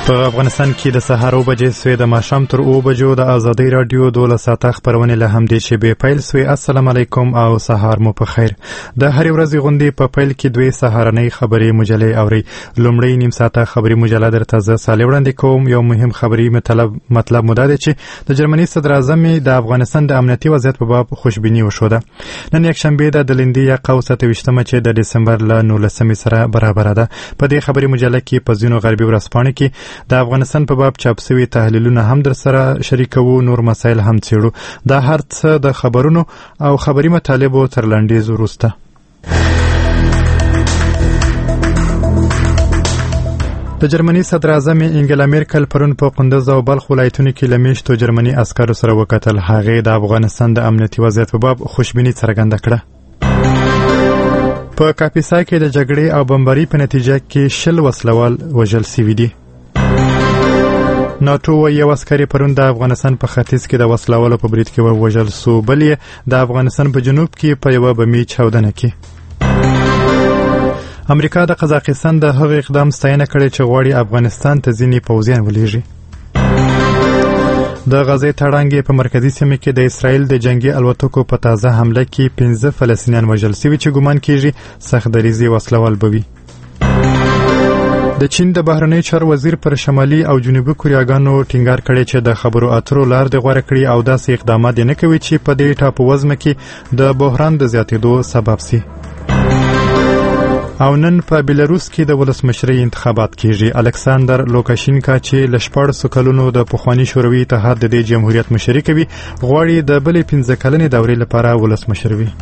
په افغانستان کې د سهار 9 بجې سوې د ماښام تر 9 بجو د ازادي رادیو 12 ساعته خبرونه له همدې شیبې پیل سوې. السلام علیکم او سهار مو په خیر. د هر ورځې غونډې په پیل کې دوی سهارنۍ خبري مجلې اوري. لومړی نیم ساعته خبري مجله درته زه صالح وړاندې کوم. یو مهم خبري مطلب مو دا دی چې د جرمني صدر اعظم د افغانستان د امنیتي وضعیت په باب خوشبیني وښوده. نن یک شنبه د لندې یا قوس 28 چې د دسمبر له 19 سره برابر ده. په دې خبري مجله کې په ځینو غربي ورځپاڼو کې د افغانستان په باب چاپ شوي تحلیلونه هم در سره شریکوو. نور مسایل هم څیړو. دا هر څه د خبرونو او خبري مطالبو تر لنډیز وروسته. د جرمني صدر اعظم انګلا میرکل پرون په قندوز او بلخ ولایتونو کې له میاشتو جرمني عسکرو سره وکتل. هغې د افغانستان د امنیتي وضعیت په باب خوشبیني څرګنده کړه. په کاپیسا کې د جګړې او بمباري په نتیجه کې 10 وسلوال وژل شوي دي. ناتو یو عسکري پرون د افغانستان په ختیځ کې د وسلوالو په برید کې ووژل سو. بل یې د افغانستان په جنوب کې په یوه بمي چاودنه کې. امریکا د قزاقستان د هغه اقدام ستاینه کړې چې غواړي افغانستان ته ځینې پوځیان ولېږي. د غزې تړانګې په مرکزي سیمه کې د اسرائیل د جنگي الوتکو په تازه حمله کې 15 فلسطینیان وژل شوي چې ګومان کیږي سخت دریځي وسلوال بوي. د چین د بهرنی چارو وزیر پر شمالي او جنوبي کوریاګانو ټینګار کړی چې د خبرو اترو لار د غوړه کړی او داسې اقدامات نه کوي چې په دې ټاپو وزمه کې د بحران د زیاتېدو سبب شي. او نن په بلاروس کې د ولسمشرۍ انتخابات کیږي. الکساندر لوکاشینکا چې ل 14 کلونو د پخوانی شوروي اتحاد د جمهوریت مشري کوي غواړي د بلې 15 کلنې دورې لپاره ولسمشر وي.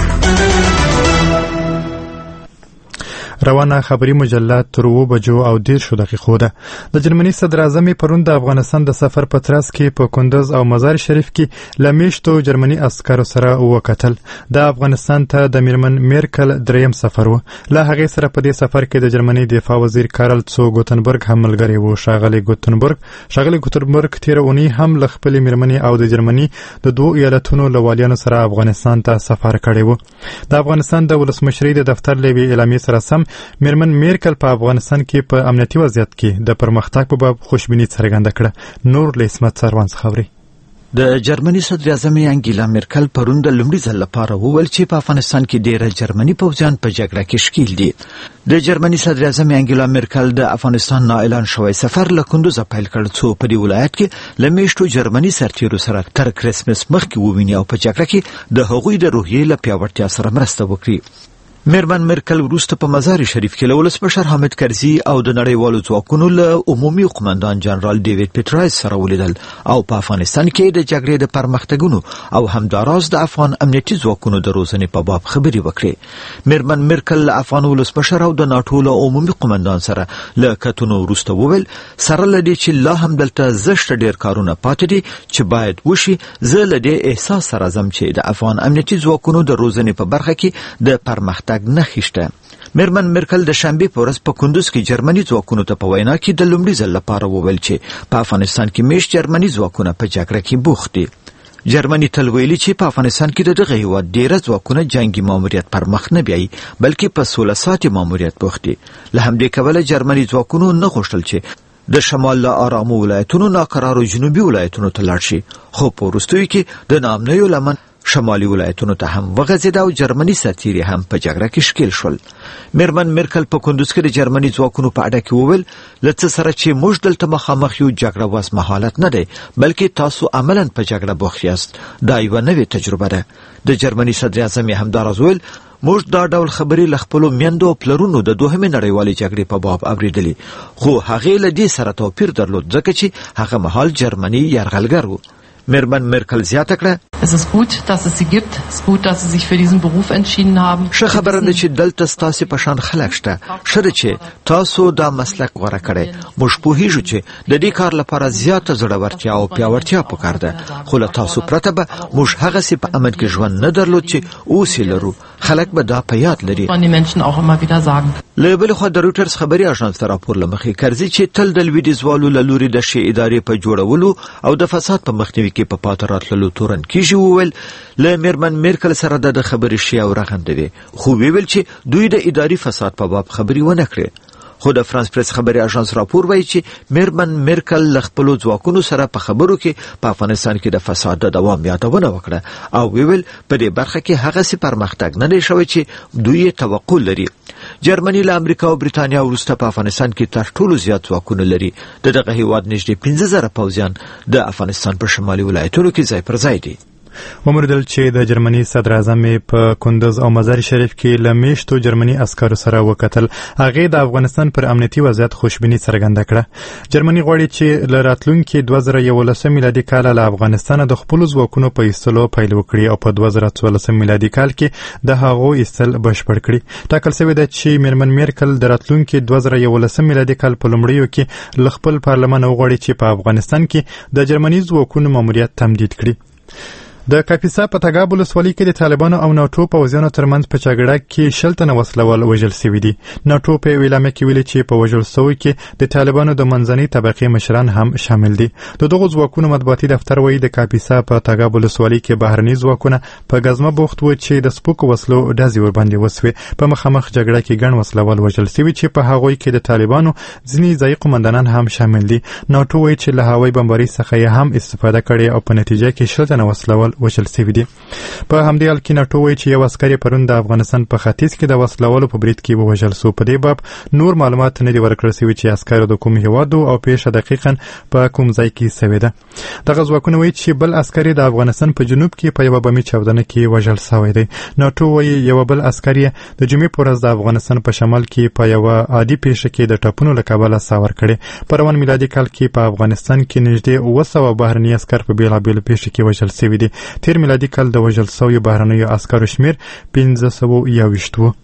روانه خبري مجله تر 9 بجو او 10 دقیقو ده. د جرمني صدر اعظم پرون د افغانستان د سفر په ترڅ کې په کندوز او مزار شریف کې لمیشتو جرمني عسکرو سره وکتل. د افغانستان ته د میرمن میرکل دریم سفر و. له هغې سره په دې سفر کې د جرمني دفاع وزیر کارل څو ګوتنبرګ هم ملګری و. ښاغلی ګوتنبرګ تیر اونۍ هم له خپلې میرمنې او د جرمني د 2 ایالتونو له والیانو سره افغانستان ته سفر کړی و. د افغانستان د ولسمشرۍ د دفتر له اعلامیې سره سم میرمن میرکل په افغانستان کې په امنیتي وضعیت کې د پرمختګ په باب خوشبیني څرګنده کړه. نور له اسمت سروان خبري. د جرمني صدر اعظم انګلا میرکل پرون د لومړي ځل لپاره وویل چې په افغانستان کې ډېر جرمني پوځیان په جګړه کې ښکیل دي. د جرمني صدر اعظم انګلا میرکل د افغانستان نه اعلان شوی سفر له کندوز پیل کړ څو په دې ولایت کې له میاشتو جرمني سرتیرو سره تر کرسمس مخکې وویني او په جګړه کې د هغوی د روحیې له پیاوړتیا سره مرسته وکړي. میرمن میرکل وروسته په مزار شریف کې له ولسمشر حامد کرزي او د نړیوالو ځواکونو له عمومي قومندان جنرال ډیوډ پیټرایس سره ولیدل او په افغانستان کې د جګړې د پرمختګونو او همداراز د افغان امنیتي ځواکونو د روزنې په باب خبرې وکړې. میرمن میرکل له افغان ولسمشر او د ناټو له عمومي قومندان سره له کتنو وروسته وویل سره له دې چې لا هم دلته زشت ډېر کارونه پاتې دي چې باید وشي. زه له دې احساس سره ځم چې د افغان امنیتي ځواکونو د روزنې په برخه کې د پرمختګ نخښته. میرمن میرکل د شنبه په ورځ په کندوز کې جرمني ځواکونو ته په وینا کې د لومړي ځل لپاره وویل چې په افغانستان کې میشت جرمني ځواکونه په جګړه کې بوخت دي. جرمني تل ویلي چې په افغانستان کې د دغه هیواد ډېر ځواکونه جنگي ماموریت پر مخ نه بیایي بلکې په 16 ساعتي ماموریت بوخت دي. له همدې کبله جرمني ځواکونو نه غوښتل چې د شمال له آرامو ولایتونو ناقرارو جنوبي ولایتونو ته لاړ شي. خو په وروستیو کې د ناامنیو لمن شمالي ولایتونو ته هم وغځېد او جرمني سرتیري هم په جګړه کې ښکیل شول. میرمن میرکل په کندوز کې د جرمني ځواکونو په اړه کې وویل له څه سره چې موږ دلته مخامخ یو جګړه وسمه حالت نه دی بلکې تاسو عملاً په جګړه بوخت یاست. دا یوه نوې تجربه ده. د جرمني صدر اعظم همداراز وویل موږ دا ډول خبرې له خپلو میندو او پلرونو د دوهمې نړیوالې جګړې په باب اورېدلې خو هغې له دې سره توپیر درلود ځکه چې هغه مهال جرمني یرغلګر و. میرمن میرکل زیاته کړه Es ist gut, dass es sie gibt. Es ist gut, dass sie sich für diesen Beruf entschieden haben. ښه خبره ده چې دلته ستاسو په شان خلک شته. ښه ده چې تاسو دا مسلک غوره کړی. موږ پوهیږو چې د دې کار لپاره زیاته زړورتیا او پیاوړتیا پکار ده. خو له تاسو پرته به موږ هغسې په امن کې ژوند نه درلود چې اوس یې لرو. خلک به دا په یاد لري. له بلې خوا د رویټرز خبري اژانس ته راپور له مخې کرزي چې تل د لویدیځوالو له لوري د ښې ادارې په جوړولو او د فساد په مخنیوي کې په پاتې راتللو تورن کیږي وویل له میرمن میرکل سره د خبرې شی او رغنده وي خو ویل چې دوی د اداري فساد په باب خبري ونه کړې. خو د فرانس پریس خبري اژانس راپور وایي چې میرمن میرکل له خپلو ځواکونو سره په خبرو کې په افغانستان کې د فساد د دوام یادونه وکړه او ویل په دې برخه کې هغه څه پرمختګ نه دی شوی چې دوی توقع لري. جرمني له امریکا او بریتانیا وروسته په افغانستان کې تر ټولو زیات ځواکونه لري. دغه هیواد نږدې 15,000 پوځیان د افغانستان په شمالي ولایتونو کې ځای پر ځای دي. ومردل چې د جرمني صدر اعظم په کندوز او مزار شریف کې له میشتو جرمني عسکرو سره وکتل. هغه د افغانستان پر امنیتي وضعیت خوشبیني څرګنده کړه. جرمني غواړي چې له راتلونکي 2011 میلادي کال له افغانستان د خپل ځواکونو په ایستلو پیل وکړي او په 2014 میلادي کال کې د هغو ایستل بشپړ کړي. ټاکل شوی دی چې میرمن میرکل د راتلونکي 2011 میلادي کال په لومړیو کې له خپل پارلمان وغواړي چې په افغانستان کې د جرمني ځواکونو ماموریت تمدید کړي. د کاپیسا په تګاب ولسوالۍ کې د طالبانو او ناټو پوځیانو ترمنځ په جګړه کې 60 تنه وسلوال وژل شوي دي. ناټو په اعلامیه کې ویلي چې په وژل شویو کې د طالبانو د منځنۍ طبقې مشران هم شامل دي. دغه ځواکونو مطبوعاتي دفتر وایي د کاپیسا په تګاب ولسوالۍ کې بهرني ځواکونه په غزمه بوخت و چې د سپوکو وسلو ډزې ورباندې وسوي. په مخامخ جګړه کې ګڼ وسلوال وژل شوي چې په هغوی کې د طالبانو ځینې ځايي قومندانان هم شامل دي. ناټو وایي چې له هوایي بمبارۍ څخه یې هم استفاده کړې او په نتیجه کې 60 تنه وسلوال وژل شوي دي. په همدې حال کې ناټو وایي چې یو عسکر پرون د افغانستان په ختیځ کې د وسلوالو په برید کې ووژل شو. په دې باب نور معلومات نه دي ورکړل شوي چې عسکر د کوم هیواد او پیښه دقیقاً په کوم ځای کې شوې ده. دغه ځواکونه وایي چې بل عسکر د افغانستان په جنوب کې په یوه بمي چاودنه کې وژل شوی دی. ناټو وایي یو بل عسکر د جمعې په ورځ د افغانستان په شمال کې په یوه عادي پیښه کې د ټاپونو له کبله ساور کړی. په روان میلادي کال کې په افغانستان کې نږدې 900 بهرني عسکر په بیلابیلو پیښو کې وژل شوي دي. تیر میلادي کال د وژل شویو بهرنیو عسکرو شمیر 1521 و.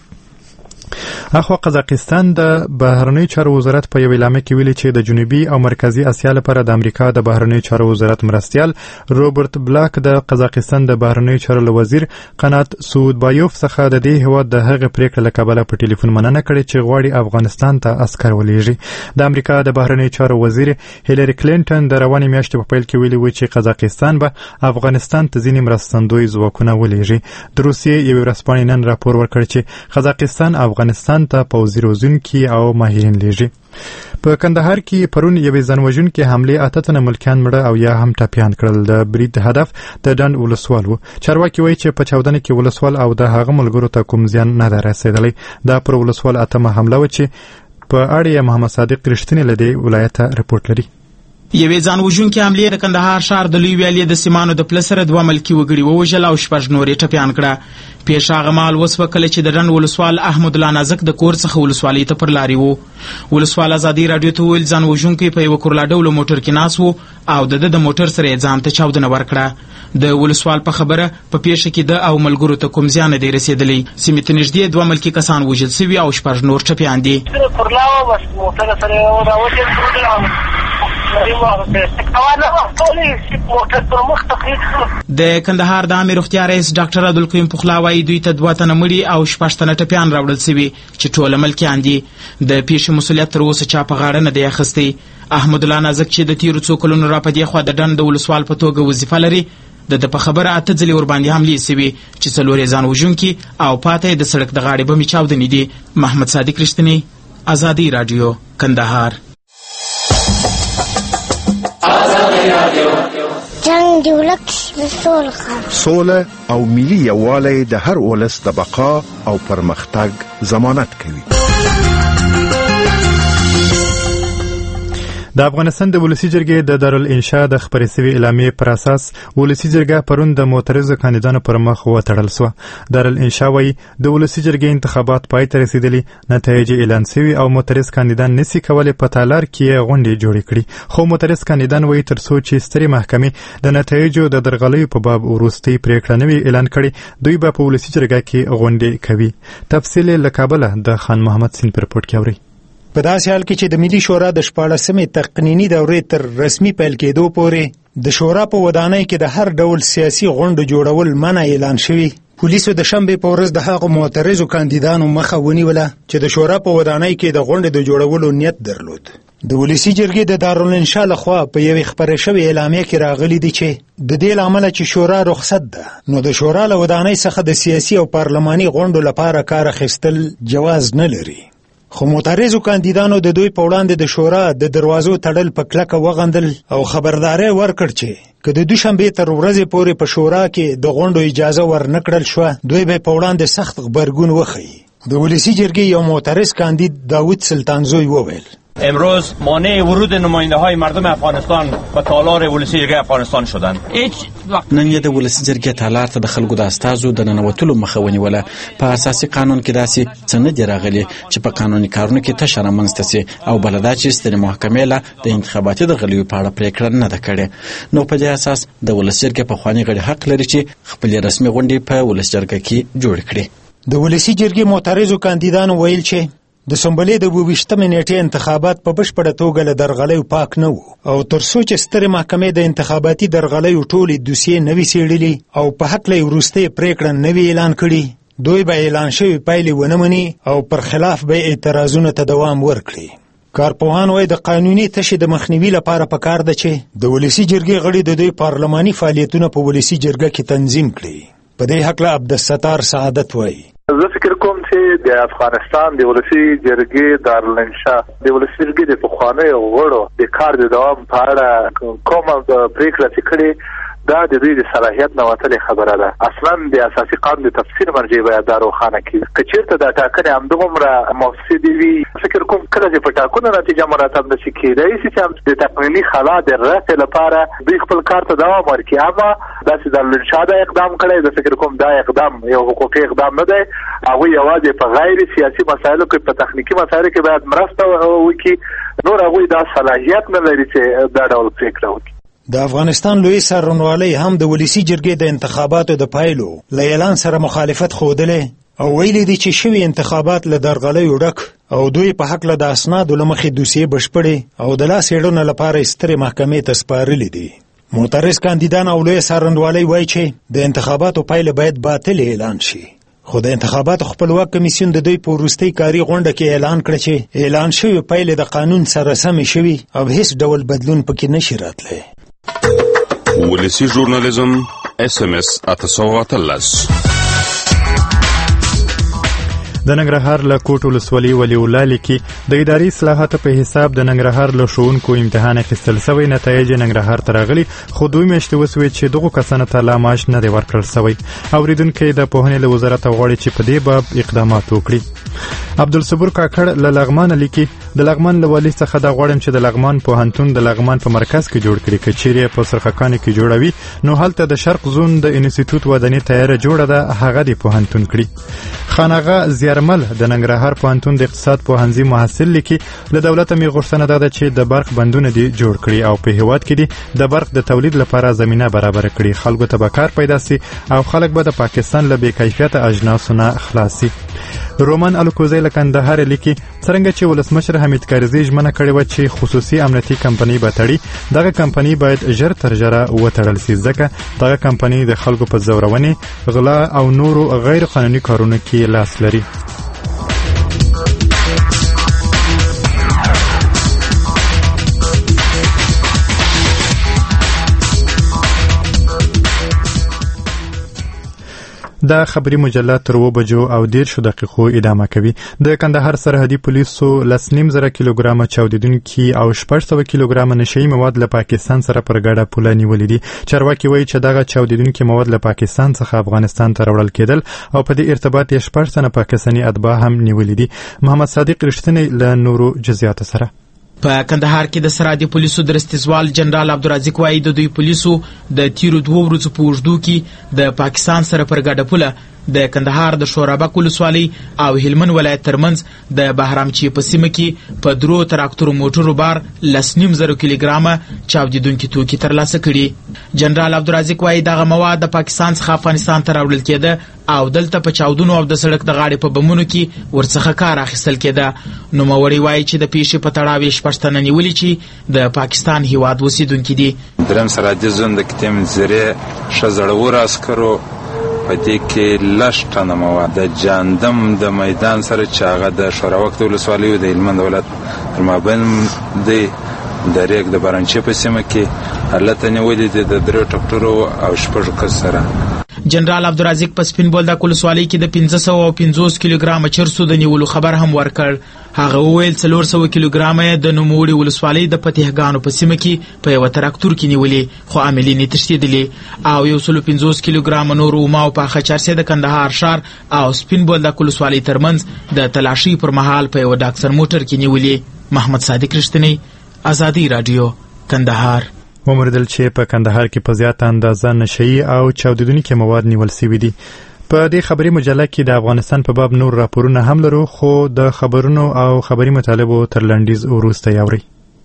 اخوا قزاقستان د بهرنیو چارو وزارت په یو اعلامیه کې ویلي چې د جنوبي او مرکزی اسیا لپاره د امریکا د بهرنیو چارو وزارت مرستیال روبرت بلاک د قزاقستان د بهرنیو چارو وزیر قنات سودبایوف څخه د دې هیواد د هغه پریکړې له کبله په ټلیفون مننه کړې چې غواړي افغانستان ته عسکر ولېږي. د امریکا د بهرنیو چارو وزیر هیلری کلینټن د روانې میاشتې په پیل کې ویلي و چې قزاقستان به افغانستان ته ځینې مرستندوی ځواکونه ولېږي. د روسیې یوې ورځپاڼې نن راپور ورکړ چې قزاقستان افغانستان ته پوځي روزونکي او ماهرین لیږي. په کندهار کې پرون یوې ځانوژونکې حملې 8 تنه ملکیان مړه او یا هم ټپیان کړل. د برید هدف د ډنډ ولسوال و. چارواکي وایي چې په چاودنه کې ولسوال او د هغه ملګرو ته کوم زیان نه ده رسېدلی. دا پر ولسوال 8مه حمله و چې په اړه یې محمد صادق رښتینی له دې ولایته رپورټ لري. یوې ځانوژونکې حملې د کندهار ښار د لوی ویالې د سیمانو د پله سره 2 ملکي وګړي ووژل او 6 نور یې ټپیان کړه. پیښه هغه مهال وسوه کله چې د ډنډ ولسوال احمد الله نازک د کور څخه ولسوالۍ ته پر لارې و. ولسوال ازادي راډیو ته وویل ځانوژونکی په یوه کورلا ډوله موټر کې ناست و او د موټر سره یې ځان ته چاودنه ورکړه. د ولسوال په خبره په پیښه کې د او ملګرو ته کوم زیان نه دی رسېدلی. سیمې ته نږدې 2 ملکي کسان وژل شوي او 6 نور ټپیان دي. د کندهار د عامې روغتیا رئیس ډاکټر عبدالقیوم پخلا وایي دوی ته 2 تنه مړي او 6 تنه ټپیان راوړل شوي چې ټوله ملکیان دي. د پیښې مسؤلیت تر اوسه چا په غاړه نه دی اخیستی. احمد الله نازک چې د تیرو څو کلونو را په دې خوا د ډنډ د ولسوال په توګه وظیفه لري د په خبره 8 ځلې ورباندې حملې شوي چې 4 یې ځانوژونکي او پاته د سړک د غاړې بمې چاودنې دي. محمد صادق رښتینی، ازادي راډیو، کندهار. جنگ دی ولک سوله او ملي یووالی د هر ولس د بقا او پرمختګ ضمانت کوي. د افغانستان د ولسی جرګې د دارالانشاء د خبرې شوی اعلامیې پر اساس ولسی جرګه پرون د معترضو کاندیدانو پر مخ وتړل شو. دارالانشاء وايي د ولسی جرګې انتخابات پای ته رسیدلي، نتایج اعلان شوي او معترض کاندیدان نسی کولای په تالار کې غونډې جوړې کړي. خو معترض کاندیدان وايي تر څو چې سترې محکمې د نتایجو د درغلیو په باب وروستۍ پریکړه نوي اعلان کړي، دوی به په ولسی جرګه کې غونډې کوي. تفصیل له کابل د خان محمد سین پر رپورټ کې اوري. په داسې حال کې چې د ملي شورا د 14مې تقنینی دورې تر رسمي پیل کېدو پورې د شورا په ودانۍ کې د هر ډول سیاسي غونډو جوړول منع اعلان شوی، پولیسو د شنبې په ورځ د هغو معترضو کاندیدانو مخه ونیوله چې د شورا په ودانۍ کې د غونډې د جوړولو نیت درلود. د ولسی جرګې د دارالانشاء لخوا په یوې خبرې شوې اعلامیه کې راغلي دي چې د دې له امله چې شورا رخصت ده، نو د شورا له ودانۍ څخه د سیاسي او پارلماني غونډو لپاره کار اخیستل جواز نه لري. خو معترضو کاندیدانو د دوی په وړاندې د شورا د دروازو تړل په کلکه وغندل او خبرداری ورکړ چې که د دوشنبې تر ورځې پورې په شورا کې د غونډو اجازه ورنکړل شوه دوی به په وړاندې سخت غبرګون وښیي. د ولسی جرګې یو معترض کاندید داوود سلطانزوی وویل امروز مانع ورود نماینده های مردم افغانستان به تالار ولسی جرګې افغانستان شدند. نن یې د ولسی جرګې تالار ته د خلکو د استازو د ننوتلو مخه ونیوله. په اساسي قانون کې داسې څه نه دي راغلي چې په قانوني کارونو کې تشه رامنځته سي او بله دا چې سترې محکمې له د انتخاباتي درغلیو په اړه پرېکړه نه ده کړې. نو په دې اساس د ولسی جرګې پخواني غړي حق لري چې خپلې رسمي غونډې په ولسی جرګه کې جوړې کړي. د ولسی جرګې معترضو کاندیدانو ویل چې د سنبلې د 22مې نیټې انتخابات په بشپړه توګه له درغلیو پاک نه وو او تر څو چې سترې محکمې د انتخاباتي درغلیو ټولې دوسیې نه وي څېړلي او په هکله یې وروستۍ پرېکړه نه وي اعلان کړي دوی به اعلان شوي پایلې ونه مني او پر خلاف به اعتراضونو ته دوام ورکړي. کارپوهان وایي د قانوني تشې د مخنیوي لپاره پکار ده چې د ولسی جرګې غړي د دوی پارلماني فعالیتونه په ولسی جرګه کې تنظیم کړي. په دې هکله عبدالستار سعادت وایي زه فکر کوم چې د افغانستان د ولسی جرګې دارالانشا د ولسی جرګې د پخوانیو غړو د کار د دوام په اړه کومه پرېکړه چې کړې دا د دوی د صلاحیت نه وتلې خبره ده. اصلا د اساسي قانون د تفسیر مرجع باید دا روښانه کړي. که چېرته دا ټاکنې همدومره مفسدې وي فکر کوم کله چې په ټاکنو نتیجه مراتب نشي کېدای شي چې د تقنیني خلا د رفع لپاره دوی خپل کار ته دوام ورکړي. اما داسې دارالانشا دا اقدام کړی زه فکر کوم دا اقدام یو حقوقي اقدام نه دی. هغوی یوازې په غیر سیاسي مسایلو کې په تخنیکي مسایلو کې باید مرسته وکړي. نور هغوی دا صلاحیت نه لري چې دا ډول پرېکړه وکړي. د افغانستان لوی څارنوالۍ هم د ولسی جرګې د انتخاباتو د پایلو له اعلان سره مخالفت ښودلی او ویلي دي چې شوي انتخابات له درغلیو ډک او دوی په هکله د اسنادو له مخې دوسیې بشپړې او د لاس څېړنو لپاره سترې محکمې ته سپارلي دي. معترض کاندیدان او لوی څارنوالۍ وایي چې د انتخاباتو پایله باید باطل اعلان شي. خو د انتخاباتو خپلواک کمیسیون د دوی په وروستۍ کاري غونډه کې اعلان کړ چې اعلان شوي پایلې د قانون سره سمې شوي او هیڅ ډول بدلون پکې نشي راتلی. ولسی ژورنالیزم SMS 813 د ننګرهار له کوټ ولسوالۍ ولي الله لیکي د اداري اصلاحاتو په حساب د ننګرهار له ښوونکو امتحان اخیستل سوی. نتایج ننګرهار ته راغلي خو 2 میاشتې وسوې چې دغو کسانو ته لا معاش نه دی ورکړل سوی. اوریدونکي د پوهنې له وزارت غواړي چې په دې باب اقدامات وکړي. عبدالصبور کاکړ له لغمان لیکي د لغمان له والي څخه دا غواړم چې د لغمان پوهنتون د لغمان په مرکز کې جوړ کړي. که چیرې په سرخکانو کې جوړوي نو هلته د شرق زون د انسټیټیوټ ودانۍ تیاره جوړه ده هغه د پوهنتون کړي. خانغه زیارمل د ننګرهار پوهنتون د اقتصاد پوهنځي محصل لیکي له دولته مې غوښتنه ده چې د برق بندونه دي جوړ کړي او په هیواد کې دي د برق د تولید لپاره زمینه برابر کړي. خلکو ته به کار پیدا سي او خلک به د پاکستان له بې کیفیته اجناسو نه خلاص سي. رومان الکوزی له کندهار لیکي څرنګه چې ولسمشر حمید کرزي ژمنه کړې وه چې خصوصي امنیتي کمپنۍ به تړي دغه کمپنۍ باید ژر تر ژره وتړل سي ځکه دغه کمپنۍ د خلکو په زورونې غلا او نورو غیر قانوني کارونو کې لاس لري. دا خبري مجله تر 2:10 ادامه کوي. د کندهار سرحدي پولیسو 2.5 کیلوګرام چاودیدونکي او 600 کیلوګرام نشئی مواد له پاکستان سره پر ګډه پوله نیولې دي. چارواکي وایي چې دغه چاودیدونکي مواد له پاکستان څخه افغانستان ته راوړل کېدل او په دې ارتباط یې 6 تنه پاکستاني اتباع هم نیولې دي. محمد صادق رښتینی له نورو جزئیاتو سره. په کندهار کې د سرحدي پولیسو د رستیزوال جنرال عبدالرزاق وایي د دوی پولیسو د تیرو 2 ورځو په اوږدو کې د پاکستان سره پر ګډه پوله د کندهار د شورابک ولسوالۍ او هلمند ولایت ترمنځ د بهرامچی په سیمه کې په 3 تراکتورو موټرو بار 2.5 کیلوګرامه چاودیدونکي توکي ترلاسه کړي. جنرال عبدالرزاق وایي دغه مواد د پاکستان څخه افغانستان ته راوړل کېده او دلته په چاودنو او د سړک د غاړې په بمونو کې ورڅخه کار اخیستل کېده. نوموړی وایي چې د پیښې په تړاو یې 6 تنه نیولي چې د پاکستان هیواد اوسیدونکي دي. دریم سرحدي زون د کتیم زیرې ښه زړور عسکرو په دې کې 10 تنه مواد د جاندم د میدان سره چې هغه د شوراوک ولسوالۍ د هلمند ولایت پر مابین دی د ریګ د بارانچې په سیمه کې هلته نیولې دي د 3 ټکټرو او 6 کس سره. جنرال عبدالرزاق په سپین بولدک ولسوالۍ کې د 550 کیلوګرام چرسو د نیولو خبر هم ورکړ. هغه وویل 400 کیلوګرام د نوموړي ولسوالۍ د فتحګانو په سیمه کې په یوه تراکتور کې نیولې، خو عاملین یې تښتېدلې، او 150 کیلوګرام نور اومه او پاخه چرسې د کندهار ښار او سپین بولدک ولسوالۍ ترمنځ د تلاشۍ پر مهال په یوه ډاکسر موټر کې نیولې. محمد صادق رښتینی، ازادي راډیو، کندهار. وموردل چې په کندهار کې په زیاته اندازه نشهیي او چاودیدونکي مواد نیول سوي دي. په دې خبري مجله کې د افغانستان په باب نور راپورونه هم لرو، خو د خبرونو او خبري مطالبو تر لنډیز وروسته یاورئ.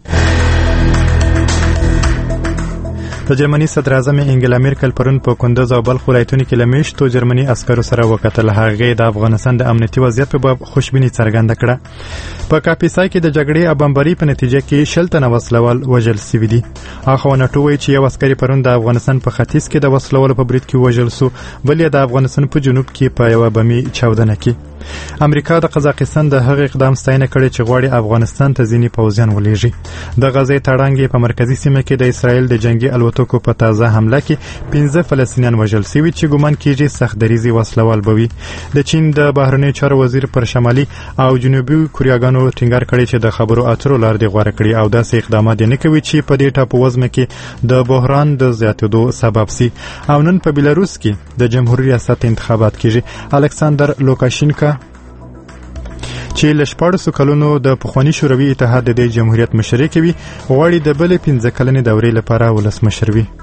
د جرمني صدر اعظم انګلا میرکل پرون په کندز او بلخ ولایتونو کې له میشتو جرمني عسکرو سره وکتل. هغې د افغانستان د امنیتي وضعیت په باب خوشبیني څرګنده کړه. په کاپیسا کې د جګړې او بمبارۍ په نتیجه کې 60 تنه وسلوال وژل سوي دي. اخوا نټو وایي چې یو عسکري پرون د افغانستان په ختیځ کې د وسلوالو په برید کې وژل سو، بل یې د افغانستان په جنوب کې په یوه بمي چاودنه کې. امریکا د قزاقستان د هغه اقدام ستاینه کړې چې غواړي افغانستان ته ځینې پوځیان ولېږي. د غزې تړانګې په مرکزي سیمه کې د اسرائیل د جنگي الوتکو په تازه حمله کې 15 فلسطینیان وژل سوي چې ګومان کېږي سخت دریځي وسلوال به وي. د چین د بهرنیو چارو وزیر پر شمالي او جنوبي کوریاګانو ټینګار کړی چې د خبرو اترو لار دی غوره کړي او داسې اقدامات نه کوي چې په دې ټاپو وزمه کې د بحران د زیاتېدو سبب سي. او نن په بلاروس کې د جمهوریت ریاست انتخابات کېږي. الکساندر لوکاشینکا چې له 14 کلونو د پخواني شوروي اتحاد د جمهوریت مشري کوي، غواړي د بلې 15 کلنې دورې لپاره ولسمشر وي.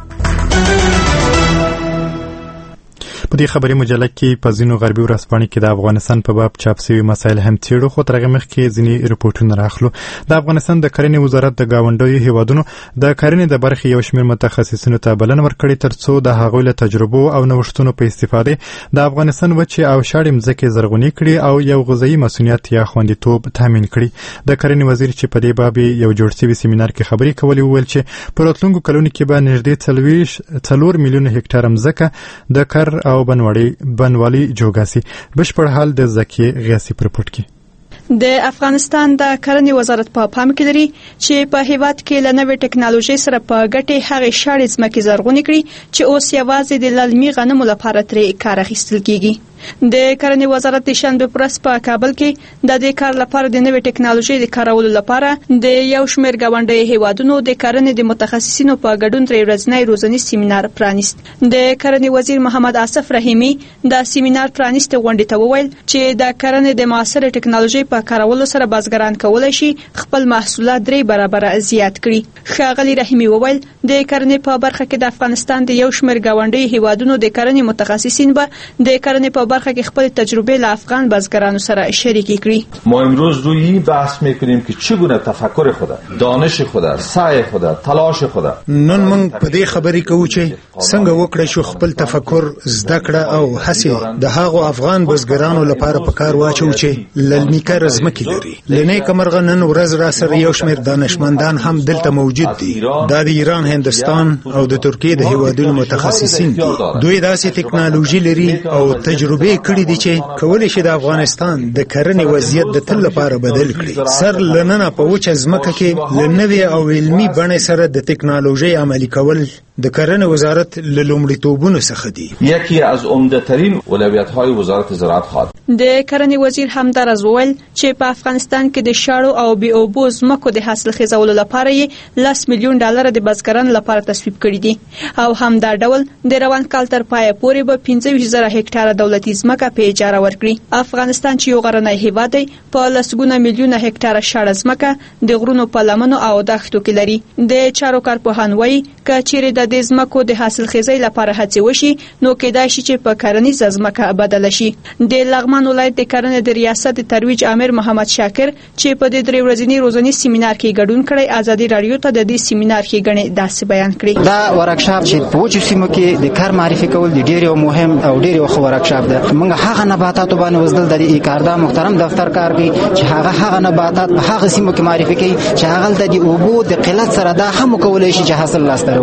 په دې خبري مجله کې په ځینو غربي ورځپاڼو کې د افغانستان په باب چاپ شوي مسایل هم څېړو، خو تر هغې مخکې ځینې رپورټونه راخلو. د افغانستان د کرنې وزارت د ګاونډیو هیوادونو د کرنې د برخې یو شمېر متخصصینو ته بلنه ورکړې تر څو د هغوی له تجربو او نوښتونو په استفادې د افغانستان وچې او شاړې مځکې زرغونې کړي او یو غذایي مسؤلیت یا خوندیتوب تامین کړي. د کرنې وزیر چې په دې باب یو جوړ شوي سیمینار کې خبرې کولې وویل چې په راتلونکو کلونو کې به نږدې 4 میلیونه هکټاره مځکه د کر او بنوالي جوګاسي. بشپړ حال د زکیې غیاسي پر پټ کې. د افغانستان د کرنې وزارت په پام کې لري چې په هیواد کې له نوې ټکنالوژي سره په ګټې هغې شاړې ځمکې زرغونې کړي چې اوس یوازې د للمي غنمو لپاره ترې کار اخیستل کیږي. د کرنې وزارت د شنبه پر ورځ په کابل کې د دې کار لپاره د نوې ټکنالوژي د کارولو لپاره د یو شمېر ګاونډي هیوادونو د کرنې د متخصصینو په ګډون درې ورځنی روزنیز سیمینار پرانیست. د کرنې وزیر محمد آصف رحیمي د سیمینار پرانیست غونډې ته وویل چې د کرنې د معاصر ټکنالوژي په کارولو سره بزګران کولای شي خپل محصولات 3 برابره زیات کړي. ښاغلي رحیمي وویل د کرنې په برخه کې د افغانستان د یو شمېر ګاونډي هیوادونو د کرنې متخصصین به د کرنې په برخه کې خپل تجربه له افغان بزګرانو سره شریک کړي. ما امروز روی این بحث میکنیم که چگونه تفکر خود، دانش خود، سعی خود، تلاش خود. نن موږ په دې خبرې کوو چې څنګه وکړای شو خپل تفکر زده کړه او هڅې د هغو افغان بزګرانو لپاره په کار واچو چې للمي کار ځمکې لري. لنې کمرغه نن ورځ را سره یو شمېر دانشمندان هم دلته موجود دي. دا د ایران، هندستان او د ترکیې د هیوادونو متخصصین دي. دوی داسې ټکنالوژي لري او تجربه کړي دي چې کولای شي د افغانستان د کرنې وضعیت د تل لپاره بدل کړي. سر لننه په وچه ځمکه کې لنوي او علمي بڼې سره د ټکنالوژي عملي کول د کرنې وزارت له لومړیتوبونو څخه دي. یکی از عمده‌ترین اولویت‌های وزارت زراعت خواهد. د کرنې وزیر همدارز وویل چې په افغانستان کې د شاړو او بې اوبو ځمکو د حاصل خیزولو لپاره یې 10 میلیون ډالر د بزګرانو لپاره تصویب کړي دي او همدا ډول د روان کال تر پایه پورې به 15,000 هکټاره دولتي ځمکه په اجاره ورکړي. افغانستان چې یو غرنی هیواد دی په لسګونه میلیونه هکټاره شاړه ځمکه د غرونو په لمنو او دښتو کې لري. د چارو کارپوهان وایي که چیرې د دې ځمکو د حاصل خیزۍ لپاره هڅې وشي نو کېدای شي چې په کرنیزه ځمکه بدله شي. د لغمان ولایت د کرنې د ریاست د ترویج امیر محمد شاکر چې په دې 3 ورځني روزنیز سیمینار کې ګډون کړی ازادي رادیو ته د دې سیمینار کې غنې داسې بیان کړی. دا ورکشاپ چې په وچو سیمو کې د کار معرفي کول د ډېر مهم او ډېر ښه ورکشاپ ده. موږ هغه نباتات باندې وزدل د ایکاردا محترم دفتر کار کوي چې هغه نباتات په هغه سیمو کې معرفي کوي چې هغه د اوبو د قلت سره دا هم کولای شي چې حاصل لاسته راوړي. په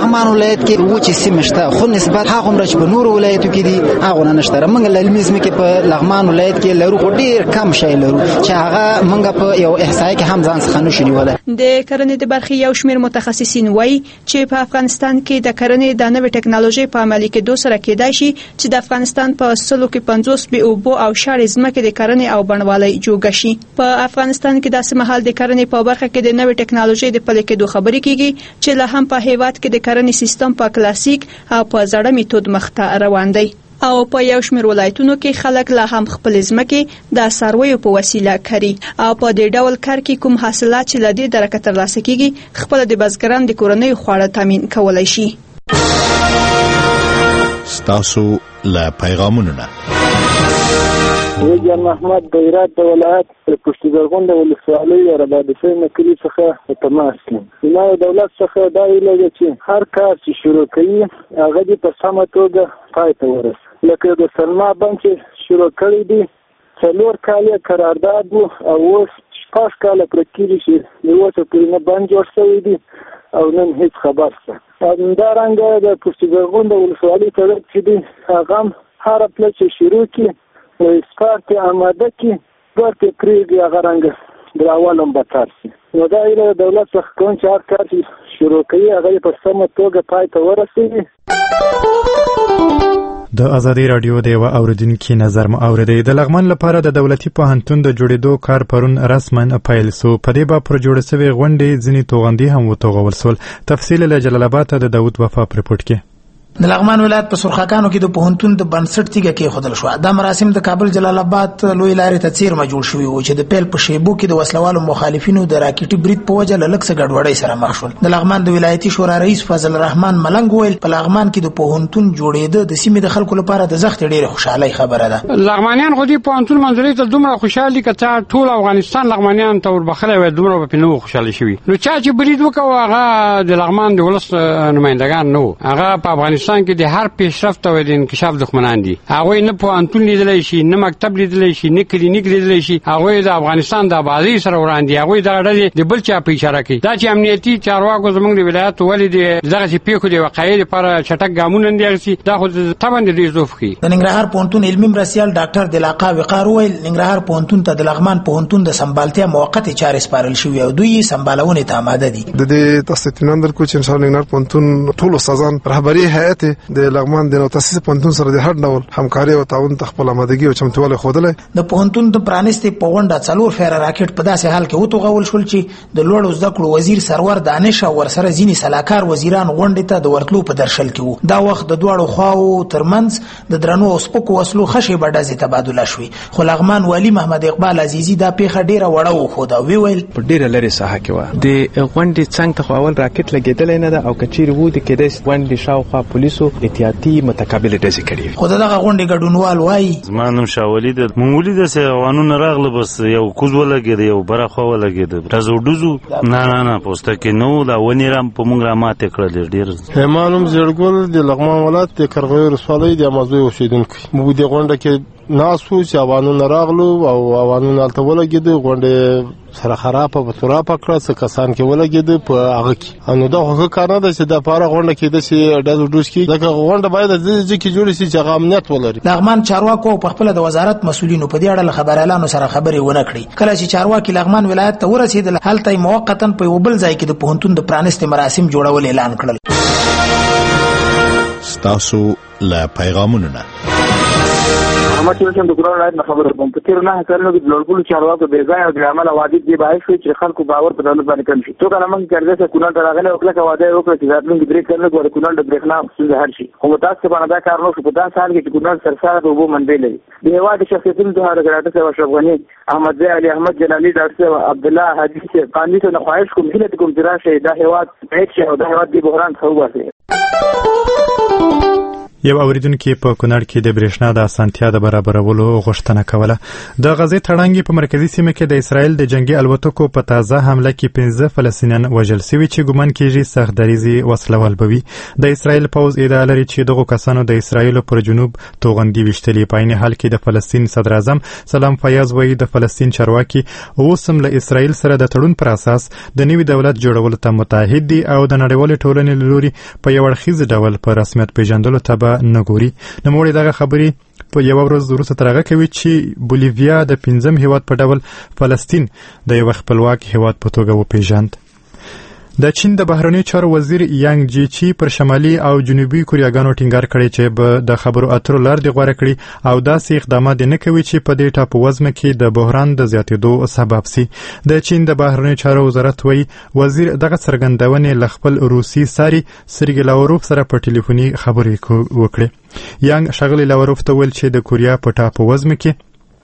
لغمان ولایت کې وچې سیمې شته خو نسبت هغه مرچ په نورو ولایتو کې دي هغه نه نشته. موږ للمي ځمکې په لغمان ولایت کې لرو خو ډېر کم شی لرو چې هغه موږ په یو احصایه کې هم ځان څخه نشو نیولی. د کرنې د برخې یو شمېر متخصصین وایي چې په افغانستان کې د کرنې د نوې ټکنالوژۍ په عملي کېدو سره کېدای شي چې د افغانستان په 50 بې اوبو او شاړې ځمکې د کرنې او بڼوالۍ جوګه شي. په افغانستان کې داسې مهال د کرنې په برخه کې د نوې ټکنالوژۍ د پلي کېدو خبرې کېږي چې لا هم په هیواد کې د کرنې سیستم په کلاسیک او په زړه میتود مخته روان دی او په یو شمېر ولایتونو کې خلک لا هم خپل ځمکې د څارویو په وسیله کري او په دې ډول کار کې کوم حاصلات چې له دې درکه ترلاسه کېږي خپل د بزګرانو د کورنۍ خواړه تامین کولی شي. ستاسو له پیغامونو نه جان محمد د هرات د ولایت پشت زرغون د ولسوالۍ رباطي مکلي څخه تماس کوم. د دولت څخه دا ویل چې هر کار چې شروع کوي هغه دې په سمه توګه پای ته ورسوي. لکه د سلما بانک شروع کړی دی 4 کال قرارداد او اوس 6 کال پر کېږي چې یو څه پرې نه بند جوړ شوی دی او نن هیڅ خبر څه. همدارنګه د پشت زرغون د ولسوالۍ طرف چې دی هغه هر پله چې شروع کړي اسپارت آماده کی ورته پریږي هغه رنګ دراولم بتر شي. نو دا ایله دولت څخه کوم چې هر کار شروع کوي هغه په سمه توګه پای ته ورسوي. د ازادي رادیو د یو اوریدونکو نظر مو اوریدي. د لغمان لپاره د دولتي پوهنتون د جوړېدو کار پرون رسماً پیل شو. په دې باب پر جوړ شوی غونډې ځینې توغندي هم وتوغول شول. تفصیل له جلال آباد د داوود وفا رپورټ کې. د لغمان ولایت په سرخاکانو کې د پوهنتون د بنسټ تیږه کې خودل شو. دا مراسم د کابل جلال آباد لوی لارې ته څیرمه جوړ شوی و چې د پیل په شیبو کې د وسلوالو مخالفینو د راکټي برید په وجه لږ څه ګډوډۍ سره مخ شول. د لغمان د ولایتي شورا رئیس فضل الرحمن ملنګ ویل په لغمان کې د پوهنتون جوړېده د سیمې د خلکو لپاره د زخت ډېره خوشحالي خبره ده. لغمانیان خو دې پوهنتون منځري ته دومره خوشحالي کته ټول افغانستان لغمانیان ته وربخله وي دومره په نو خوشحالي شوی. نو چا چې برید وکاو هغه د لغمان د ولس نمائندگان نو هغه په افغانستان کې د هر پیشرفت او د انکشاف دښمنان دي. هغه نه پوهنتون لیدلی شي نه مکتب لیدلی شي نه کلینیک لیدلی شي. هغه د افغانستان د آبادی سره وړاندې هغه د غړي د بل چا په اشاره کوي. دا چې امنیتي چارواکو زموږ د ولایت ولې دغه چې پیښو د واقعي لپاره چټک ګامونه نیسي دا خو تبند دي زوفخي. د ننګرهار پوهنتون علمي مرسیال ډاکټر دلاقا وقار ویل ننګرهار پوهنتون ته د لغمان پوهنتون د سمبالتیا موقته چارې سپارل شوې او دوی سمبالونه ته آماده دي. د دې تاسو اطمینان درکو چې ان شاء الله ننګرهار پوهنتون ټول استادان رهبری هیئت د لغمان د نو تاسیس پوهنتون سره د هر ډول همکاري او تعاون تخپل آمادګي او چمتووالی خوده. د پوهنتون د پرانیستي په غونډه 4 فیر راکټ په داسې حال کې وتوغول شول چې د لوړ زده کړو وزیر سرور دانش او ورسره ځینی سلاکار وزیران غونډه ته د ورتلو په درشل کې وو. دا وخت د دوړو خواو ترمنځ د درنو او سپکو وسلو خشې بډازي تبادله شوې. خو لغمان والی محمد اقبال عزیزی دا پیخه ډیره وړه وخو دا ویل په ډیره لري ساحه کې و د غونډې څنګه ته اول راکټ لګیدل نه ده او کچیر وو د کېدې غونډې شاوخوا پولیسو احتیاطي متقابل ډزې کړې. خو دغه غونډې ګډونوال وایي زمانم شاولي د مونږ د قانون راغله بس یو کوز ولګید یو برخه ولګید تاسو ډوزو نه پوسټه کې نو دا ونی رام په مونږ را ماته کړل ډیر. همانم زړګل د لغمان ولایت د کرغوی رسوالۍ د مازوی اوسیدونکو مو د غونډه کې ناسو چې اوانو راغلو او اوانو نالته ولګید غونډه سره خراب په تورا پکړه څه کسان کې ولګید په هغه کې انو دا هغه کار نه ده چې د پاره غونډه کې د سي د ډوس کې دغه غونډه باید د ځکه جوړ شي چې امنیت ولري. لغمان چارواکو په خپل د وزارت مسولینو په دې اړه خبر اعلان سره خبري ونه کړې. کله چې چارواکي لغمان ولایت ته ورسېدل هلته موقتا په یو بل ځای کې د پوهنتون د پرانیستي مراسم جوړول اعلان کړل. ستاسو له پیغامونو نه محمد شریف د ګورنر راځي خبره کوم په تیر نه کارونه د لوړګلو چارواکو به ځای او د عمل واجب دی باعث شي چې خلکو باور په دولت باندې کم شي. تو کله موږ کړل چې کونړ ته راغله او کله واده وکړ چې ځاتلون بریک کړل غواړي کونړ د بریک نه څه هر شي. خو تاسو باندې دا کار نو په داسې حال کې چې کونړ سرسره د وبو منبع لري. د هوا د شخصیتونو د هغه ګټه څه اشرف غنی احمد زي علي احمد جلالي ډاکټر عبد الله حدیث قانوني ته خواهش کوم چې کوم درا شي د هوا هیڅ او د هوا د بحران څو واسي. یو اوریدونکو په کونړ کې د برېښنا د اسانتیا د برابرولو غوښتنه کوله. د غزې تړانګې په مرکزی سیمه کې د اسرایل د جنگي الوتکو په تازه حمله کې 15 فلسطینیان وژل شوي چې ګومان کېږي سخت دریزي وسلوال بوي. د اسرایل پوز ادعا لري چې دغه کسانو د اسرایل پر جنوب توغندي وشتلې. په عین حال کې د فلسطین صدر اعظم سلام فیاض وایي د فلسطین چارواکي اوس هم له اسرایل سره د تړون پر اساس د نوي دولت جوړولو ته متحد دي او د نړیوال ټولنې له لوري په یو اړخیز ډول په رسمیت پیژندلو ته نګوري. نوموړي دغه خبرې په یو ورځ وروسته ترغه کوي چې بولیویا د 5م هیواد په ډول فلسطین د یو خپلواک هیواد په توګه وپیژند. د چین د بهرنیو چارو وزیر یانګ جیچی پر شمالي او جنوبي کوریاګانو ټینګار کړی چې به د خبرو اترو لار دی غوړه کړي او داسې اقدامات نه کوي چې په دې ټاپو وزمه کې د بحران د زیاتېدو سبب سي. د چین د بهرنیو چارو وزارت وایي وزیر دغه څرګندونې له خپل روسي ساري سرګي لاوروف سره په ټلیفوني خبرې وکړې. یانګ ښاغلي لاوروف ته ویل چې د کوریا په ټاپو وزمه کې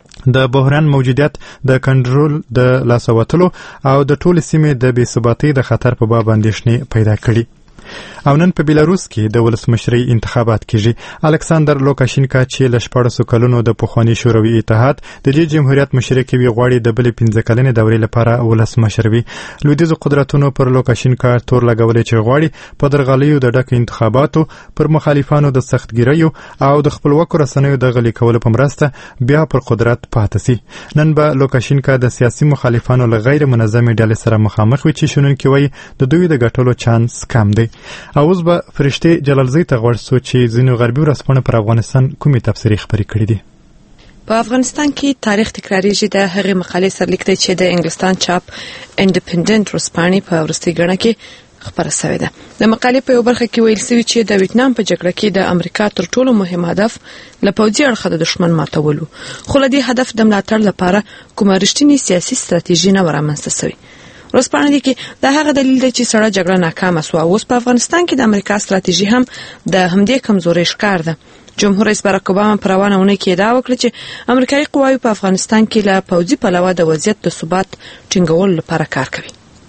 د بحران موجودیت د کنټرول د لاسوتلو او د ټول سیمې د بې ثباتۍ د خطر په باب اندېښنې پیدا کړي. او نن په بیلاروس کې د ولسمشرۍ انتخابات کېږي. الکساندر لوکاشینکا چې له 14 کلونو د پخواني شوروي اتحاد د دې جمهوریت مشري کوي غواړي د بلې 15 کلنې دورې لپاره ولسمشر وي. لویدیځو قدرتونو پر لوکاشینکا تور لګولې چې غواړي په درغلیو د ډکه انتخاباتو پر مخالفانو د سختګیریو او د خپلواکو رسنیو د غلي کولو په مرسته بیا پر قدرت پاتې سي. نن به لوکاشینکا د سیاسي مخالفانو له غیر منظمې ډلې سره مخامخ وي چې شنونکي وایي د دوی د ګټلو چانس کم دی. اوس به فرشته جلالزی ته غوړ سو چې ځینو غربي ورځپاڼو پر افغانستان کومې تبصرې خبرې کړې دي. په افغانستان کې تاریخ تکراریږي. د هغې مقالې سرلیک دی چې د انګلستان چاپ انډیپندنت ورځپاڼې په وروستۍ ګڼه کې خبره شوې ده. د مقالې په یو برخه کې ویل شوي چې د ویتنام په جګړه کې د امریکا تر ټولو مهم هدف له پوځي اړخه د دښمن ماتولو، خو له دې هدف د ملاتړ لپاره کومه رښتینې سیاسي ستراتیژي نه ورامنځته شوې. ورځپاڼه دي کې د هغه دلیل دی چې سړه جګړه ناکامه شوه. اوس په افغانستان کې د امریکا ستراتیژي هم د همدې کمزورۍ ښکار ده. جمهور رئیس باراک اوباما په روانه اونۍ کې ادعا وکړه چې امریکایي قواوې په افغانستان کې له پوځي پلوه د وضعیت د ثبات ټینګولو لپاره کار کوي.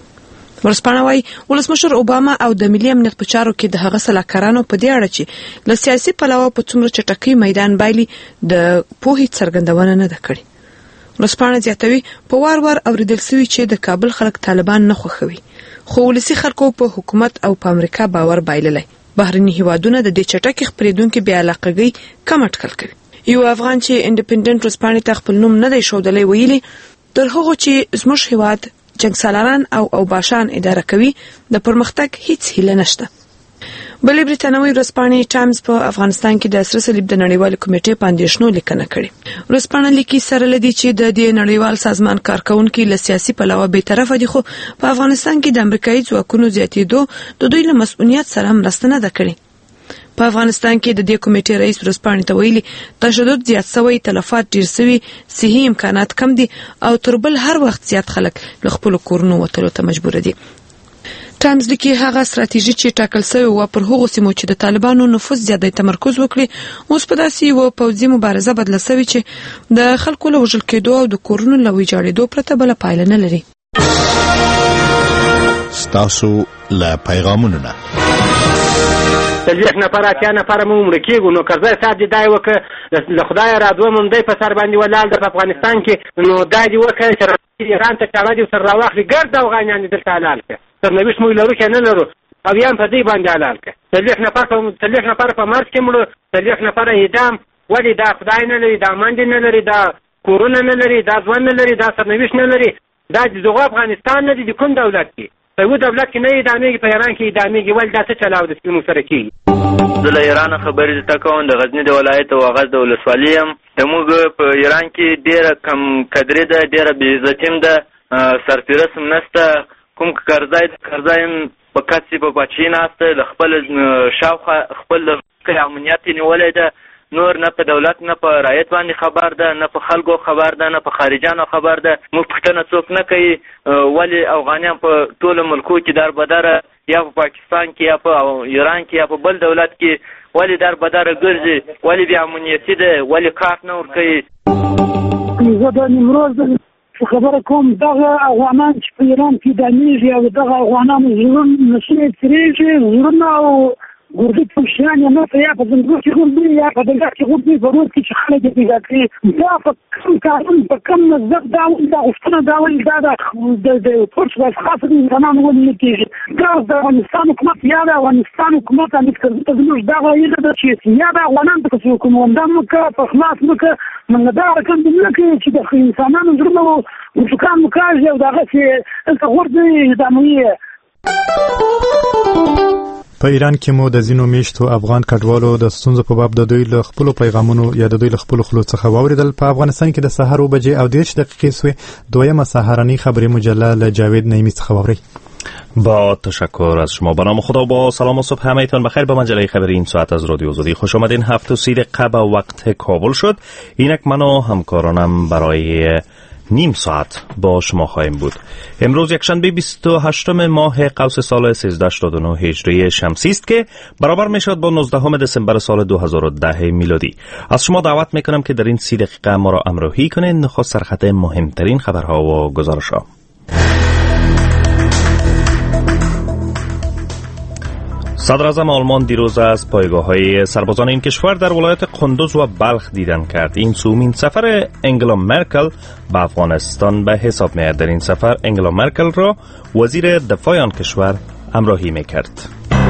ورځپاڼه وايي ولسمشر اوباما او د ملي امنیت په چارو کې د هغه سلاکارانو په دې اړه چې له سیاسي پلوه په څومره چټکۍ میدان بایلي د پوهې څرګندونه نه ده کړې. ورځپاڼه زیاتوي په وار وار اوریدل شوي چې د کابل خلک طالبان نه خوښوي، خو ولسي خلکو په حکومت او په امریکا باور بایللی. بهرني هیوادونه د دې چټکې خپرېدونکې بې علاقګۍ کم اټکل کوي. یو افغان چې انډیپندنت ورځپاڼې ته خپل نوم نه دی ښودلی ویلي تر هغو چې زموږ هیواد جنګسالاران او اوباشان اداره کوي د پرمختګ هیڅ هیله نشته. بلې بریتانوي ورځپاڼې ټایمز په افغانستان کې د سره صلیب د نړیوالې کمیټې په اندېښنو لیکنه کړې. ورځپاڼه لیکي سره له دې چې د دې نړیوال سازمان کارکونکي له سیاسي پلوه بې طرفه دي، خو په افغانستان کې د امریکایي ځواکونو زیاتېدو د دوی له مسؤلیت سره مرسته نه ده کړې. په افغانستان کې د دې کمیټې رئیس ورځپاڼې ته ویلي تشدد زیات شوی، تلفات ډیر شوي، صحي امکانات کم دي او تر بل هر وخت زیات خلک له خپلو کورونو وتلو ته مجبور دي. ټایمز لیکي هغه ستراتیژي چې ټاکل شوې وه پر هغو سیمو چې د طالبانو نفوذ زیات تمرکز وکړي اوس په داسې یوه پوځي مبارزه بدله شوې چې د خلکو له وژل کېدو او د کورونو له ویجاړېدو پرته بله پایله نه لري. ستاسو له پیغامونو نه 30 نفر 80 نفر مو مړه کېږو. نو کرزی صاحب دې دا یې وکړه له خدایه رادوم هم دی په سر باندې ولاړ ده په افغانستان کې، نو دا دې وکړه چې ایران ته چاړه دې سره راواخلي، ګرد افغانیان دې دلته حلال کړه. سرنوشت موږ لرو که نه لرو او یا هم په دې باندې حلال کړه. 30 نفر په مرض کې مړه، 30 نفر اعدام. ولې دا خدای نه لري، دا منډې نه لري، دا کورونه نه لري، دا ځوان نه لري، دا سرنوشت نه لري، دا د دغه افغانستان نه دی. د کوم دولت کې په یو دولت کې نه اعدامېږي، په ایران کې اعدامېږي. ولې دا څه چلاو د سپینو سره کېږي؟ زه له ایران خبرې درته کوم. د غزني د ولایت او اغاز د ولسوالي یم. زموږ په ایران کې ډېره کم قدرې ده، ډېره بې عزتي هم ده، سرپرست هم نشته. کوم کرزی هم په کڅې په پاچهي ناسته، له خپل شاوخوا خپل امنیت یې نیولی ده. نور نه په دولت نه په رعیت باندې خبر ده، نه په خلکو خبر ده، نه په خارجانو خبر ده. موږ پوښتنه څوک نه کوي ولې افغانیان په ټولو ملکو کې در بدره، یا په پاکستان کې یا په ایران کې یا په بل دولت کې ولې در بدره ګرځي، ولې بې امنیتي ده، ولې کار نه ورکوي. زه د نیمروز خبره کوم. دغه افغانان چې په ایران کې دانیږي او دغه افغانانو زړونه نسونه ترېږي، زړونه او ګردې پوشیان یا نه یا په زندګو کې غوندي یا په دغه کې غوندي ضرورت کې چې خلک دې پیدا کړي دا په کوم کارون په کوم نظر دا غوښتنه دا ولې دا د پورس واس خاصه انسانانو ولې کېږي دا د افغانستان حکومت یا د افغانستان حکومت امید کوي ته زموږ دا وایي چې یا د افغانان په څیر کوم وندم کا په خلاص مکه من دا رقم دې نه کوي چې د انسانانو زړه وشکان مکاږي او دغه چې څه ورته دموي. په ایران کې مو د ځینو میشتو افغان کډوالو د ستونزو په باب د دوی له خپل پیغامونو یا د دوی له خپل خلوص څخه واوریدل. په افغانستان کې د سحر 9:30 سوی دویمه سحرانی خبری مجله له جاوید نعیمی څخه واوري. با تشکر از شما. به نام خدا و با سلام و صبح همه‌تان بخیر. به مجله خبری این ساعت از رادیو آزادی خوش آمدین. 7:30 وقت کابل شد. اینک من و همکارانم برای نیم ساعت با شما خواهیم بود. امروز یکشنبه 28 ماه قوس سال 1389 هجری شمسی است که برابر میشد با 19 دسامبر سال 2010 میلادی. از شما دعوت میکنم که در این 30 دقیقه ما را همراهی کنید. نخست سرخط مهمترین خبرها و گزارش‌ها. صدر اعظم آلمان دیروز از پایگاه‌های سربازان این کشور در ولایت قندوز و بلخ دیدن کرد. این سومین سفر انگلا مرکل به افغانستان به حساب می‌آید. در این سفر انگلا مرکل را وزیر دفاع آن کشور همراهی می‌کرد.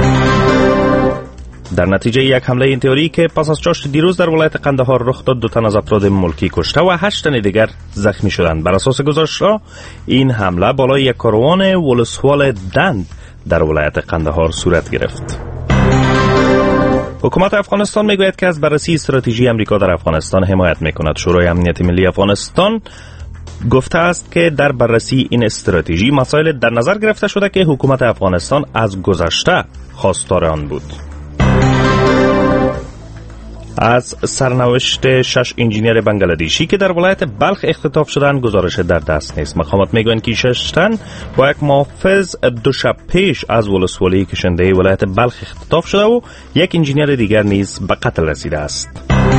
در نتیجه یک حمله انتحاری که پس از چاشت دیروز در ولایت قندهار رخ داد، 2 تن از افراد ملکی کشته و 8 تن دیگر زخمی شدند. بر اساس گزارش‌ها این حمله بالای یک کاروان ولسوال دند در ولایت قندهار صورت گرفت. حکومت افغانستان میگوید که از بررسی استراتژی امریکا در افغانستان حمایت میکند. شورای امنیت ملی افغانستان گفته است که در بررسی این استراتژی مسائل در نظر گرفته شده که حکومت افغانستان از گذشته خواستار آن بود. از سرنوشت 6 انجینیر بنگلادیشی که در ولایت بلخ اختطاف شدند گزارش در دست نیست. مقامات میگویند که 6 تن با یک محافظ 2 شب پیش از ولسوالی کشنده ولایت بلخ اختطاف شده و یک انجینیر دیگر نیز به قتل رسیده است.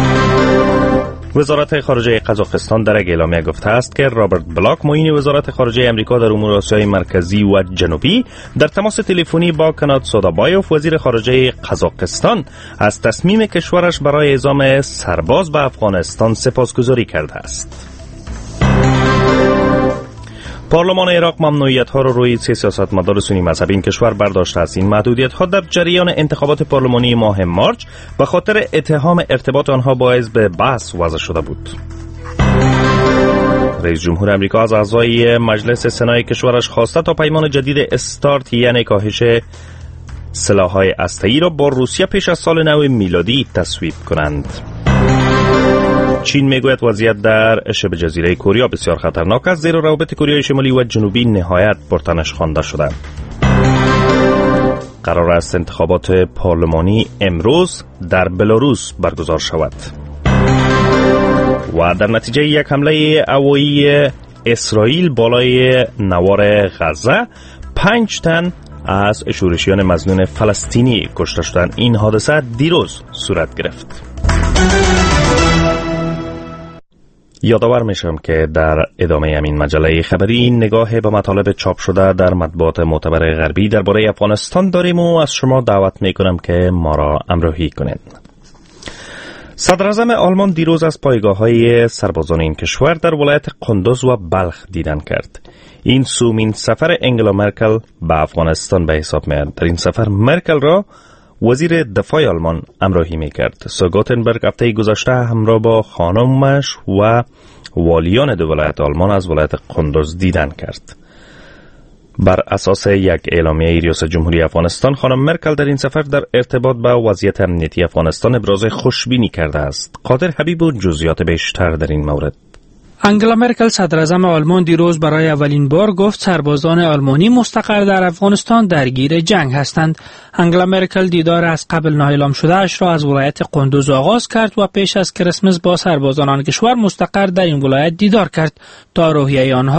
وزارت خارجه قزاقستان در یک اعلامیه گفته است که رابرت بلاک معین وزارت خارجه امریکا در امور آسیای مرکزی و جنوبی در تماس تلفنی با کنات سودابایوف وزیر خارجه قزاقستان از تصمیم کشورش برای اعزام سرباز به افغانستان سپاسگزاری کرده است. پارلمان عراق ممنوعیت‌ها را روی 3 سیاستمدار سنی مذهبی این کشور برداشته است. این محدودیت‌ها در جریان انتخابات پارلمانی ماه مارچ به خاطر اتهام ارتباط آنها با حزب بعث وضع شده بود. رئیس جمهور آمریکا از اعضای مجلس سنای کشورش خواسته تا پیمان جدید استارت یعنی کاهش سلاح‌های هسته‌ای را با روسیه پیش از سال نو میلادی تصویب کنند. چین میگوید وضعیت در شبه جزیره کره بسیار خطرناک است زیرا روابط کره شمالی و جنوبی نهایت پرتنش خوانده شده. قرار است انتخابات پارلمانی امروز در بلاروس برگزار شود. و در نتیجه یک حمله هوایی اسرائیل بالای نوار غزه 5 تن از شورشیان مظنون فلسطینی کشته شدند. این حادثه دیروز صورت گرفت. یادآور میشم که در ادامه همین مجله خبری نگاه به مطالب چاپ شده در مطبوعات معتبر غربی درباره افغانستان داریم و از شما دعوت میکنم که ما را همراهی کنید. صدر اعظم آلمان دیروز از پایگاه‌های سربازان این کشور در ولایت قندوز و بلخ دیدن کرد. این سومین سفر انگلا مرکل به افغانستان به حساب میاد. در این سفر مرکل را وزیر دفاع آلمان همراهی میکرد. سوگاتنبرگ هفته گذشته همراه با خانمش و والیان 2 ولایت آلمان از ولایت قندوز دیدن کرد. بر اساس یک اعلامیه ریاست جمهوری افغانستان خانم مرکل در این سفر در ارتباط با وضعیت امنیتی افغانستان ابراز خوشبینی کرده است. قادر حبیب و جزئیات بیشتر در این مورد. انگلا مرکل صدر اعظم آلمان دیروز برای اولین بار گفت سربازان آلمانی مستقر در افغانستان درگیر جنگ هستند. انگلا مرکل دیدار از قبل نااعلام شده اش را از ولایت قندوز آغاز کرد و پیش از کریسمس با سربازان آن کشور مستقر در این ولایت دیدار کرد تا روحیه آنها را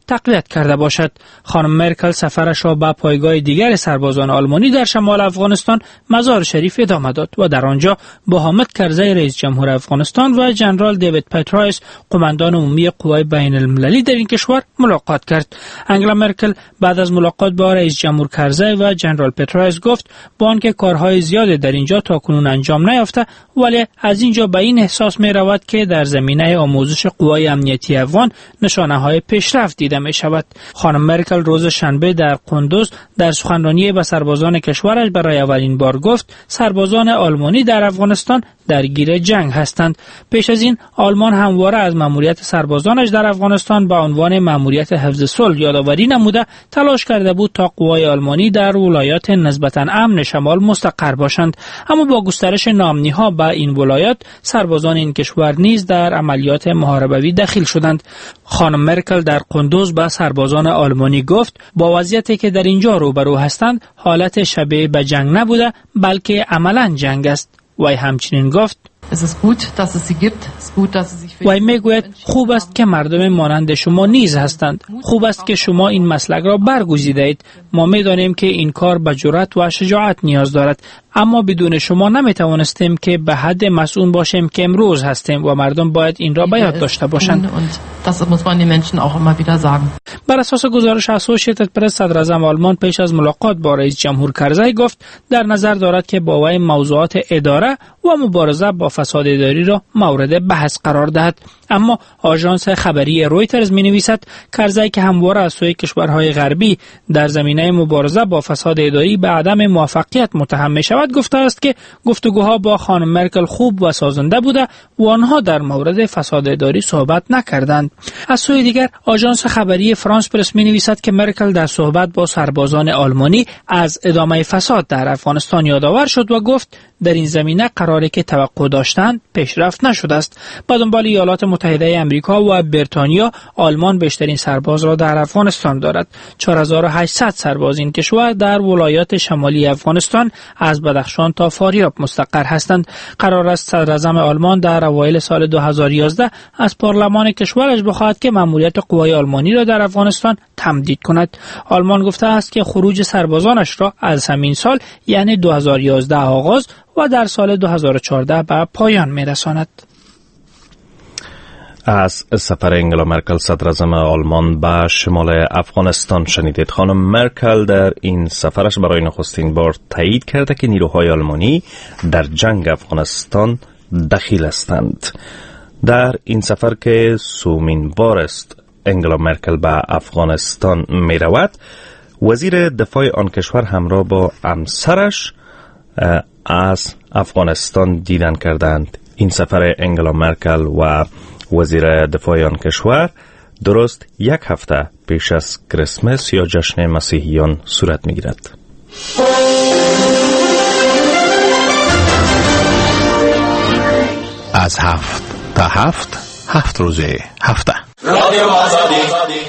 تقویت کرده باشد. خانم مرکل سفرش را به پایگاه دیگر سربازان آلمانی در شمال افغانستان مزار شریف ادامه داد و در آنجا با حامد کرزی رئیس جمهور افغانستان و جنرال دیوید پترایس قماندان عمومی قوای بین المللی در این کشور ملاقات کرد. انگلا مرکل بعد از ملاقات با رئیس جمهور کرزی و جنرال پترایس گفت با آنکه کارهای زیادی در اینجا تاکنون انجام نیافته، ولی از اینجا به این احساس می رود که در زمینه آموزش قوای امنیتی افغان نشانه های پیشرفت دیده می شود. خانم مرکل روز شنبه در قندوز در سخنرانی به سربازان کشورش برای اولین بار گفت سربازان آلمانی در افغانستان درگیر جنگ هستند. پیش از این آلمان همواره از مأموریت سربازانش در افغانستان به عنوان مأموریت حفظ صلح یادآوری نموده تلاش کرده بود تا قوای آلمانی در ولایات نسبتاً امن شمال مستقر باشند، اما با گسترش ناامنی‌ها به این ولایات سربازان این کشور نیز در عملیات محاربوی دخیل شدند. خانم مرکل در قندوز به سربازان آلمانی گفت با وضعیتی که در اینجا روبرو هستند حالت شبیه به جنگ نبوده بلکه عملاً جنگ است. وی همچنین گفت وی میگوید خوب است که مردم مانند شما نیز هستند. خوب است که شما این مسلک را برگزیده اید. ما میدانیم که این کار به جرأت و شجاعت نیاز دارد، اما بدون شما نمیتوانستیم که به حد مسئول باشیم که امروز هستیم و مردم باید این را به یاد داشته باشند. بر اساس گزارش اسوسییتد پرس، صدر اعظم آلمان پیش از ملاقات با رئیس جمهور کرزی گفت در نظر دارد که با وی موضوعات اداره و مبارزه با فساد اداری را مورد بحث قرار دهد. اما آژانس خبری رویترز می‌نویسد کرزی که همواره از سوی کشورهای غربی در زمینه مبارزه با فساد اداری به عدم موفقیت متهم می‌شود، گفته است که گفتگوها با خانم مرکل خوب و سازنده بوده و آنها در مورد فساد اداری صحبت نکردند. از سوی دیگر آژانس خبری فرانس پرس می‌نویسد که مرکل در صحبت با سربازان آلمانی از ادامه فساد در افغانستان یادآور شد و گفت در این زمینه قراری که توقع داشتند پیشرفت نشده است. با دنبال ایالات متحده آمریکا و بریتانیا، آلمان بیشترین سرباز را در افغانستان دارد. 4800 سرباز این کشور در ولایات شمالی افغانستان از بدخشان تا فاریاب مستقر هستند. قرار است صدر اعظم آلمان در اوایل سال 2011 از پارلمان کشورش بخواهد که مأموریت قوای آلمانی را در افغانستان تمدید کند. آلمان گفته است که خروج سربازانش را از همین سال یعنی 2011 آغاز و در سال 2014 به پایان می‌رساند. از سفر انگلا مرکل صدر اعظم آلمان به شمال افغانستان شنیدید. خانم مرکل در این سفرش برای نخستین بار تایید کرده که نیروهای آلمانی در جنگ افغانستان دخیل هستند. در این سفر که سومین بار است انگلا مرکل به افغانستان می رود، وزیر دفاع آن کشور همراه با همسرش از افغانستان دیدن کردند. این سفر انگلا مرکل و وزیر دفاع آن کشور درست یک هفته پیش از کریسمس یا جشن مسیحیان صورت می گیرد. از 7 تا 7 روز هفته. رادیو آزادی.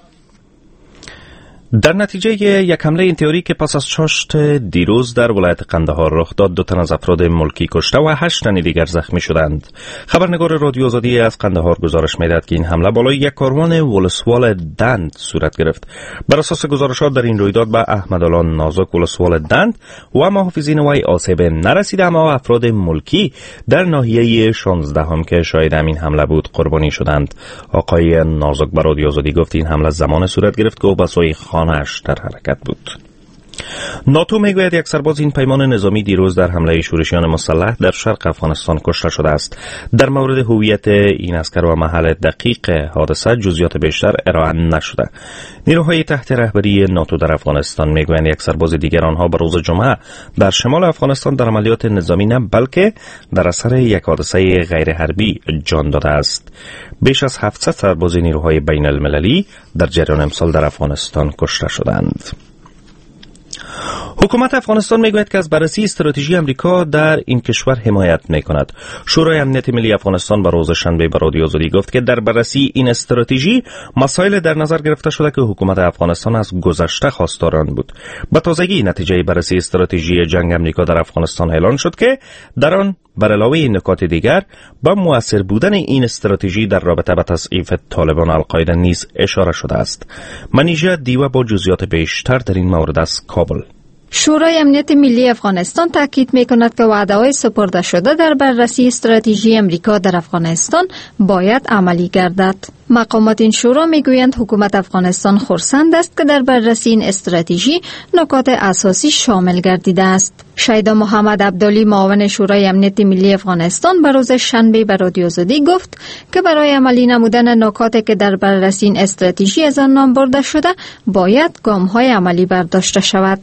در نتیجه یک حمله انتحاری که پس از چاشت دیروز در ولایت قندهار رخ داد، 2 تن از افراد ملکی کشته و 8 تن دیگر زخمی شدند. خبرنگار رادیو آزادی از قندهار گزارش می‌دهد که این حمله بالای یک کاروان ولسوال دند صورت گرفت. بر اساس گزارشات در این رویداد به احمدالله نازک ولسوال دند و محافظین وی آسیب نرسیده، اما افراد ملکی در ناحیه 16 که شاهد این حمله بود قربانی شدند. آقای نازک به رادیو آزادی گفت این حمله زمان صورت گرفت که او به سوی خانه‌اش در حرکت بود. ناتو میگوید یک سرباز این پیمان نظامی دیروز در حمله شورشیان مسلح در شرق افغانستان کشته شده است. در مورد هویت این عسکر و محل دقیق حادثه جزئیات بیشتر ارائه نشده. نیروهای تحت رهبری ناتو در افغانستان میگویند یک سرباز دیگر آنها به روز جمعه در شمال افغانستان در عملیات نظامی نه بلکه در اثر یک حادثه غیر حربی جان داده است. بیش از 700 سرباز نیروهای بین المللی در جریان امسال در افغانستان کشته شدند. حکومت افغانستان میگوید که از بررسی استراتژی امریکا در این کشور حمایت میکند. شورای امنیت ملی افغانستان به روز شنبه به رادیو آزادی گفت که در بررسی این استراتژی مسائل در نظر گرفته شده که حکومت افغانستان از گذشته خواستار آن بود. به تازگی نتیجه بررسی استراتژی جنگ امریکا در افغانستان اعلان شد که در آن بر علاوه نکات دیگر به مؤثر بودن این استراتژی در رابطه با تضعیف طالبان و القاعده نیز اشاره شده است. منیژه دیوه با جزئیات بیشتر در این مورد از کابل. شورای امنیت ملی افغانستان تاکید می‌کند که وعده‌های سپرده شده در بررسی استراتژی امریکا در افغانستان باید عملی گردد. مقامات این شورا میگویند حکومت افغانستان خرسند است که در بررسی این استراتژی نکات اساسی شامل گردیده است. شیدا محمد عبدالی معاون شورای امنیت ملی افغانستان به روز شنبه به رادیو آزادی گفت که برای عملی نمودن نکاتی که در بررسی این استراتژی از آن نام برده شده باید گام‌های عملی برداشته شود.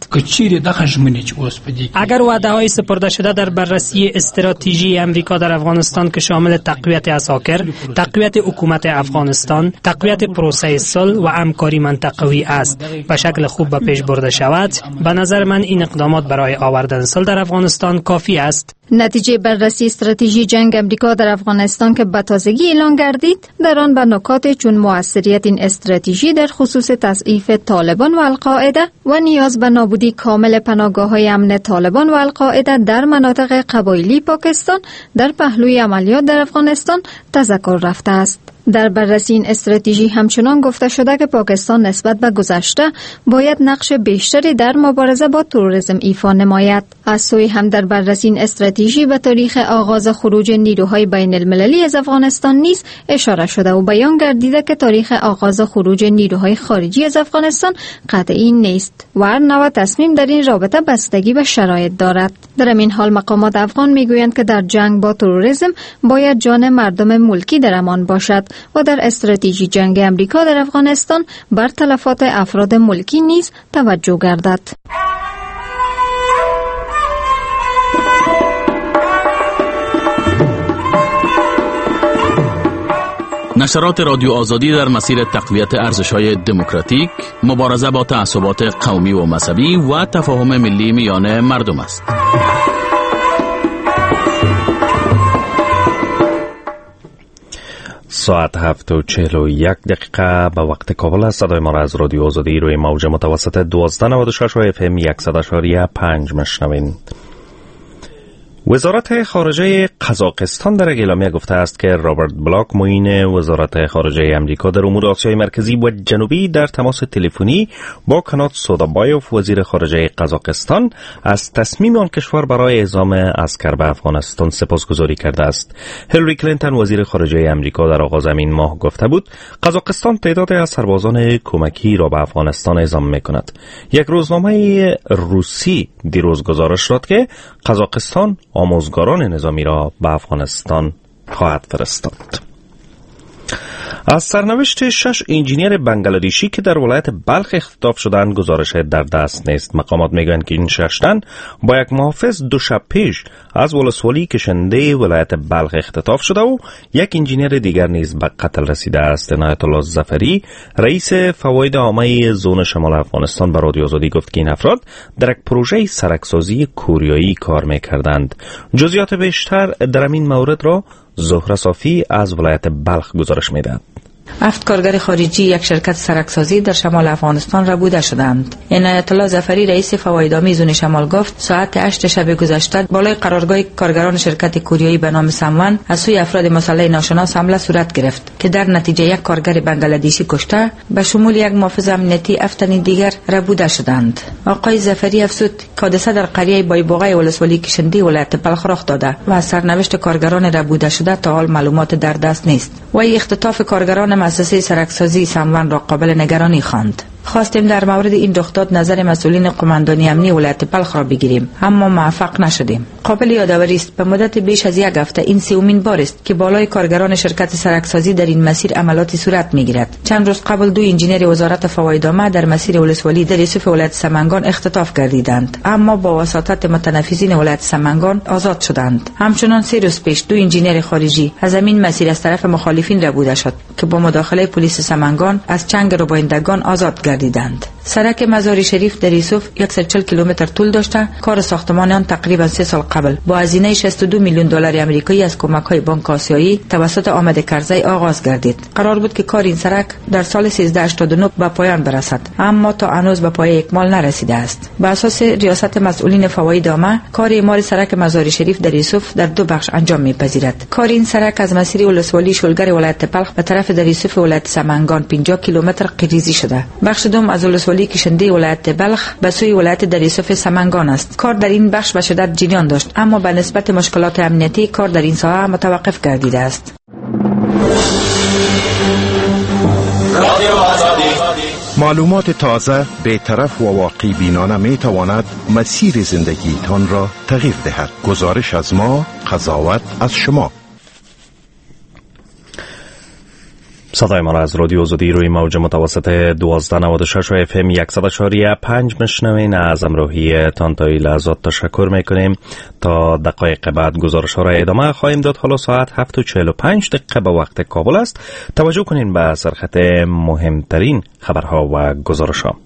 اگر وعده‌های سپرده شده در بررسی استراتژی امریکا در افغانستان که شامل تقویت عساکر، تقویت حکومت افغانستان، تقویت پروسه صلح و همکاری منطقوی است به شکل خوب به پیش برده شود، به نظر من این اقدامات برای آوردن صلح در افغانستان کافی است. نتیجه بررسی استراتژی جنگ امریکا در افغانستان که به تازگی اعلان گردید، در آن به نکات چون موثریت این استراتژی در خصوص تضعیف طالبان و القاعده و نیاز به نابودی کامل پناهگاه‌های امن طالبان و القاعده در مناطق قبایلی پاکستان در پهلوی عملیات در افغانستان تذکر رفته است. در بررسی این استراتژی همچنان گفته شده که پاکستان نسبت به گذشته باید نقش بیشتری در مبارزه با تروریسم ایفا نماید. از سوی هم در بررسی این استراتژی به تاریخ آغاز خروج نیروهای بین المللی از افغانستان نیز اشاره شده و بیان گردیده که تاریخ آغاز خروج نیروهای خارجی از افغانستان قطعی نیست و هر نوع تصمیم در این رابطه بستگی به شرایط دارد. در این حال مقامات افغان میگویند که در جنگ با تروریسم باید جان مردم ملکی در امان باشد و در استراتژی جنگ امریکا در افغانستان بر تلفات افراد ملکی نیز توجه گردد. نشرات رادیو آزادی در مسیر تقویت ارزش‌های دموکراتیک، مبارزه با تعصبات قومی و مذهبی و تفاهم ملی میان مردم است. ساعت 7:41 به وقت کابل است. صدای ما را از رادیو آزادی روی موج متوسط 1296 و FM 100.5 میشنوید. وزارت خارجه قزاقستان در اعلامیه گفته است که رابرت بلاک معین وزارت خارجه امریکا در امور آسیای مرکزی و جنوبی در تماس تلفنی با کنات سودابایوف وزیر خارجه قزاقستان از تصمیم آن کشور برای اعزام عسکر به افغانستان سپاسگزاری کرده است. هیلاری کلینتون وزیر خارجه امریکا در آغاز این ماه گفته بود قزاقستان تعدادی از سربازان کمکی را به افغانستان اعزام می‌کند. یک روزنامه روسی دیروز گزارش داد که قزاقستان آموزگاران نظامی را به افغانستان خواهد فرستاد. از سرنوشت 6 انجینیر بنگلادشی که در ولایت بلخ اختطاف شدند گزارش در دست نیست. مقامات میگویند که این 6 تن با یک محافظ 2 شب پیش از ولسوالی کشنده ولایت بلخ اختطاف شده و یک انجینیر دیگر نیز به قتل رسیده است. عنایت الله ظفری رئیس فواید عامه زون شمال افغانستان به رادیو آزادی گفت که این افراد در یک پروژه سرکسازی کوریایی کار میکردند. جزئیات بیشتر در این مورد را زهره صافی از ولایت بلخ گزارش می‌دهد. 7 کارگر خارجی یک شرکت سرکسازی در شمال افغانستان ربوده شدند. عنایت الله ظفری رئیس فوایدامی زون شمال گفت ساعت 8 شب گذشته بالای قرارگاه کارگران شرکت کوریایی به نام سمون از سوی افراد مسلح ناشناس حمله صورت گرفت که در نتیجه یک کارگر بنگلادشی کشته به شمول یک محافظ امنیتی 7 تن دیگر ربوده شدند. آقای ظفری افزود حادثه در قریه بایبوغه ولسوالی کشنده ولایت بلخ رخ داده و از سرنوشت کارگران ربوده شده تا حال معلومات در دست نیست. و اختطاف کارگران مؤسسه سرکسازی سمون را قابل نگرانی خواند. خواستیم در مورد این رخداد نظر مسئولین قماندانی امنی ولایت بلخ را بگیریم اما موفق نشدیم. قابل یادآوری است به مدت بیش از یک هفته این سومین بار است که بالای کارگران شرکت سرکسازی در این مسیر عملیاتی صورت میگیرد. چند روز قبل 2 انجینیر وزارت فوایدامه در مسیر ولسوالی در یوسف ولایت سمنگان اختطاف گردیدند اما با وساطت متنفذین ولایت سمنگان آزاد شدند. همچنان 3 روز پیش 2 انجینیر خارجی از همین مسیر از طرف مخالفین ربوده شد که با مداخله پلیس سمنگان از چنگ ربایندگان آزاد گردیدند. سرک مزار شریف در یوسف 140 کیلومتر طول داشته. کار ساختمان آن تقریبا 3 سال قبل با هزینه 62 میلیون دلار آمریکایی از کمک‌های بانک آسیایی توسط آمد کرزی آغاز گردید. قرار بود که کار این سرک در سال 1389 به پایان برسد، اما تا هنوز به پایه اکمال نرسیده است. به اساس ریاست مسئولین فواید عامه، کار اعمار سرک مزار شریف در یوسف در 2 بخش انجام می‌پذیرد. کار این سرک از مسیر ولسوالی شلگر ولایت بلخ به طرف در یوسف ولایت سمنگان 50 کیلومتر قیریزی شده. بخش دوم از ولسوالی کشنده ولایت بلخ به سوی ولایت در یوسف سمنگان است. کار در این بخش به شدت جریان داشت، اما به نسبت مشکلات امنیتی کار در این ساحه متوقف گردیده است. معلومات تازه، بی‌طرف و واقع بینانه می تواند مسیر زندگی تان را تغییر دهد. گزارش از ما، قضاوت از شما. صدای ما را از رادیو آزادی روی موج متوسط 1296 و FM 100.5 میشنوین. از همراهی تان تا این لحظات تشکر میکنیم. تا دقایق بعد گزارش ها را ادامه خواهیم داد. حالا ساعت 7:45 به وقت کابل است. توجه کنین به سرخط مهمترین خبرها و گزارش ها.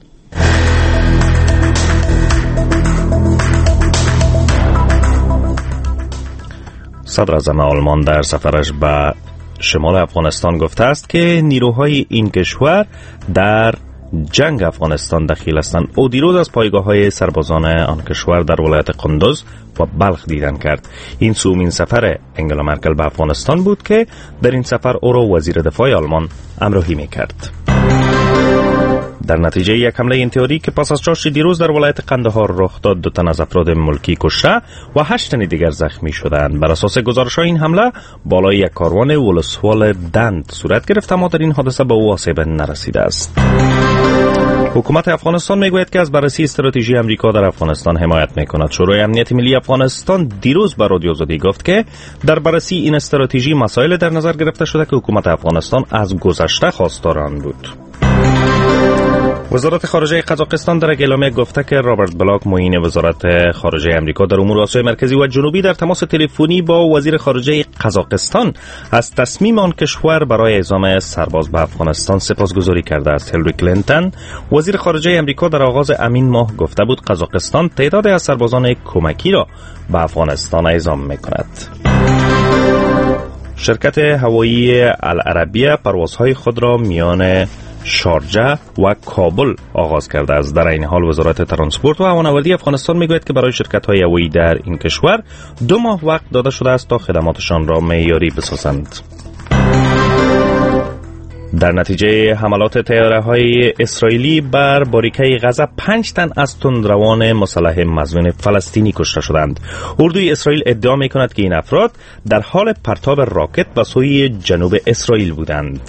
صدر اعظم آلمان در سفرش به شمال افغانستان گفته است که نیروهای این کشور در جنگ افغانستان دخیل هستند. او دیروز از پایگاه‌های سربازان آن کشور در ولایت قندوز و بلخ دیدن کرد. این سومین سفر انگلا مرکل به افغانستان بود که در این سفر او را وزیر دفاع آلمان همراهی می‌کرد. در نتیجه یک حمله انتحاری که پس از چاشت دیروز در ولایت قندهار رخ داد، 2 تن از افراد ملکی کشته و 8 تن دیگر زخمی شدند. بر اساس گزارش‌های این حمله بالای یک کاروان ولسوال دند صورت گرفت، اما در این حادثه به او آسیب نرسیده است. حکومت افغانستان میگوید که از بررسی استراتژی امریکا در افغانستان حمایت میکند. شورای امنیت ملی افغانستان دیروز به رادیو آزادی گفت که در بررسی این استراتژی مسائل در نظر گرفته شده که حکومت افغانستان از گذشته خواستار آن بود. وزارت خارجه قزاقستان در اعلامیه گفته که رابرت بلاک، معین وزارت خارجه امریکا در امور آسیای مرکزی و جنوبی، در تماس تلفنی با وزیر خارجه قزاقستان از تصمیم آن کشور برای اعزام سرباز به افغانستان سپاسگزاری کرده است. هیلاری کلینتون، وزیر خارجه امریکا، در آغاز همین ماه گفته بود قزاقستان تعداد از سربازان کمکی را به افغانستان اعزام می‌کند. شرکت هوایی العربیه پروازهای خود را میان شارجه و کابل آغاز کرده است. در این حال وزارت ترانسپورت و هوانوردی افغانستان میگوید که برای شرکت‌های هوایی در این کشور 2 ماه وقت داده شده است تا خدماتشان را معیاری بسازند. در نتیجه حملات طیاره‌های اسرائیلی بر باریکه غزه 5 تن از تندروان مسلح مظنون فلسطینی کشته شدند. اردوی اسرائیل ادعا می‌کند که این افراد در حال پرتاب راکت به سوی جنوب اسرائیل بودند.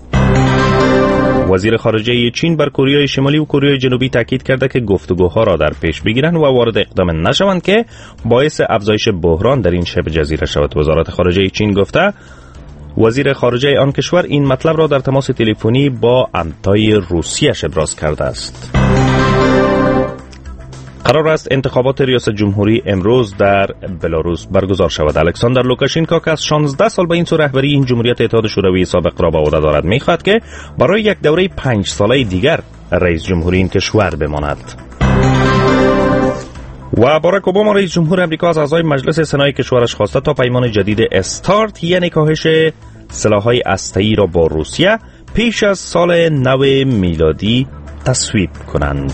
وزیر خارجه چین بر کره شمالی و کره جنوبی تاکید کرده که گفتگوها را در پیش بگیرند و وارد اقدام نشوند که باعث افزایش بحران در این شبه جزیره شود. وزارت خارجه چین گفته وزیر خارجه آن کشور این مطلب را در تماس تلفنی با همتای روسیه ابراز کرده است. قرار است انتخابات ریاست جمهوری امروز در بلاروس برگزار شود. الکساندر لوکاشنکو که از 16 سال به این سو رهبری این جمهوریت اتحاد شوروی سابق را به عهده دارد می‌خواهد که برای یک دوره 5 ساله دیگر رئیس جمهوری این کشور بماند. و باراک اوباما رئیس جمهور امریکا از اعضای مجلس سنای کشورش خواسته تا پیمان جدید استارت، یعنی کاهش سلاح‌های هسته‌ای را با روسیه پیش از سال نو میلادی تصویب کنند.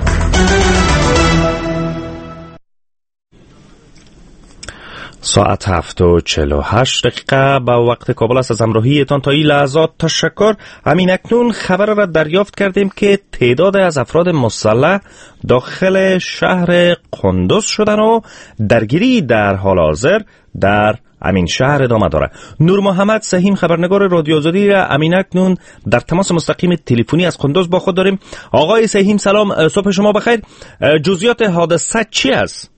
ساعت 7:48 به وقت کابل است. از همراهیتان تا این لحظات تشکر. همین اکنون خبر را دریافت کردیم که تعداد از افراد مسلح داخل شهر قندوز شدن و درگیری در حال حاضر در همین شهر ادامه داره. نور محمد سهیم خبرنگار رادیو آزادی را همین اکنون در تماس مستقیم تلفنی از قندوز با خود داریم. آقای سهیم سلام، صبح شما بخیر. جزئیات حادثه چی است؟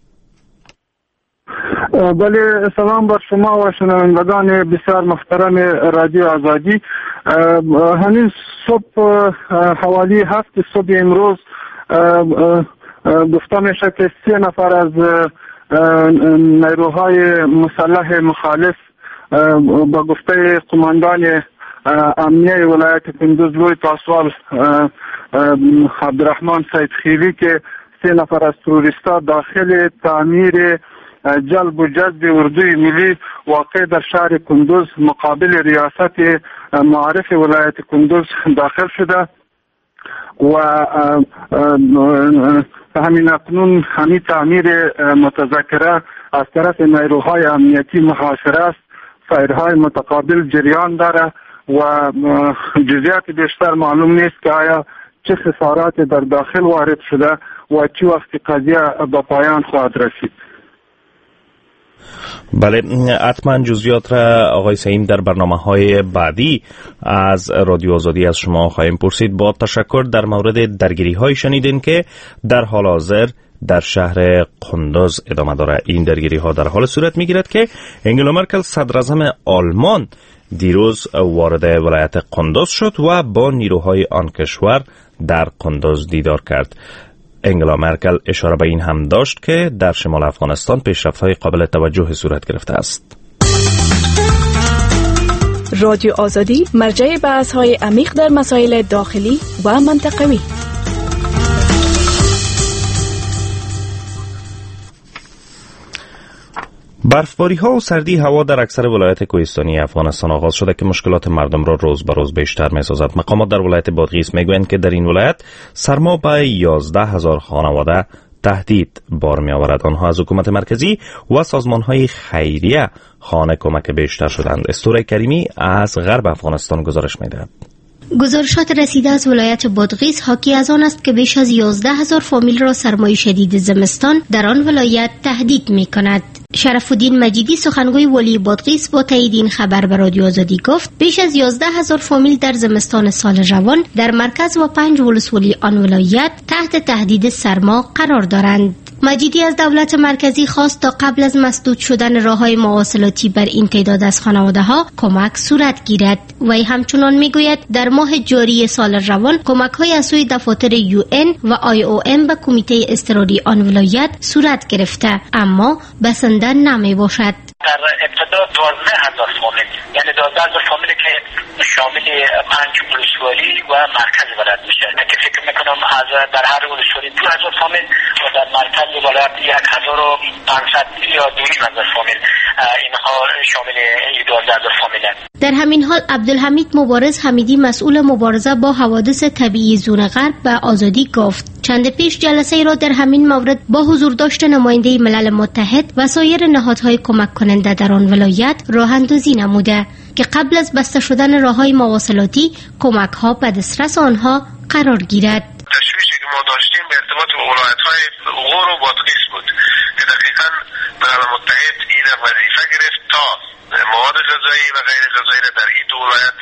بله، سلام بر شما و شنوندگان بسیار محترم رادیو آزادی. همین صبح حوالی 7 صبح امروز گفته میشه که 3 نفر از نیروهای مسلح مخالف با گفته قماندان امنیه ولایت کندوز لوی پاسوال عبدالرحمن سید خیری که 3 نفر از تروریستا داخل تعمیر جلب و جذب اردوی ملی واقع در شهر کندوز مقابل ریاست معارف ولایت کندوز داخل شده و همین اکنون همین تعمیر متذکره از طرف نیروهای امنیتی محاصره است. فایرهای متقابل جریان داره و جزئیات بیشتر معلوم نیست که آیا چه خسارات در داخل وارد شده و چه وقت قضیه به پایان خواهد رسید. بله، حتما جزئیات را آقای سعیم در برنامه‌های بعدی از رادیو آزادی از شما خواهیم پرسید. با تشکر. در مورد درگیری‌های شنیدین که در حال حاضر در شهر قندوز ادامه داره. این درگیری‌ها در حال صورت می‌گیرد که انگلا مرکل صدراعظم آلمان دیروز وارد ولایت قندوز شد و با نیروهای آن کشور در قندوز دیدار کرد. انگلا مرکل اشاره به این هم داشت که در شمال افغانستان پیشرفت‌های قابل توجه صورت گرفته است. رادیو آزادی مرجع بحث‌های عمیق در مسائل داخلی و منطقوی. برفباری ها و سردی هوا در اکثر ولایات کوهستانی افغانستان آغاز شده که مشکلات مردم را روز به روز بیشتر می سازد. مقامات در ولایت بادغیس می گویند که در این ولایت سرما به 11,000 خانواده تهدید بار می آورد. آنها از حکومت مرکزی و سازمان های خیریه خانه کمک بیشتر شدند. استوره کریمی از غرب افغانستان گزارش می دهد. گزارشات رسیده از ولایت بادغیس حاکی از آن است که بیش از 11,000 فامیل را سرمای شدید زمستان در آن ولایت تهدید می کند. شرف الدین مجیدی سخنگوی ولی بادغیس با تایید این خبر به رادیو آزادی گفت بیش از 11,000 فامیل در زمستان سال روان در مرکز و 5 ولسوالی آن ولایت تحت تهدید سرما قرار دارند. مجیدی از دولت مرکزی خواست تا قبل از مسدود شدن راه‌های مواصلاتی بر این تعداد از خانواده‌ها کمک صورت گیرد. وی همچنان میگوید در ماه جاری سال روان کمک‌های از سوی دفاتر UN و IOM به کمیته اضطراری آن ولایت صورت گرفته اما بسنده نمی باشد. در ابتدا 12,000 فامیل، یعنی 12,000 فامیلی که شامل 5 ولسوالی و مرکز ولایت میشه که فکر میکنم از در هر ولسوالی 2,000 فامیل و در مرکز ولایت 1,500 یا 2,000 فامیل اینها شامل 12,000 فامیل. در همین حال عبدالحمید مبارز حمیدی مسئول مبارزه با حوادث طبیعی زون غرب به آزادی گفت چند پیش جلسه را در همین مورد با حضور داشت نماینده ملل متحد و سایر نهادهای کمک کننده در آن ولایت راه اندازی نموده که قبل از بسته شدن راه‌های مواصلاتی کمک‌ها به دسترس آنها قرار گیرد. تشویشی که ما داشتیم به ارتباط با ولایت‌های غور و بادغیس بود که دقیقاً ملل متحد این وظیفه گرفت تا مواد غذایی و غیر غذایی را در این دو ولایت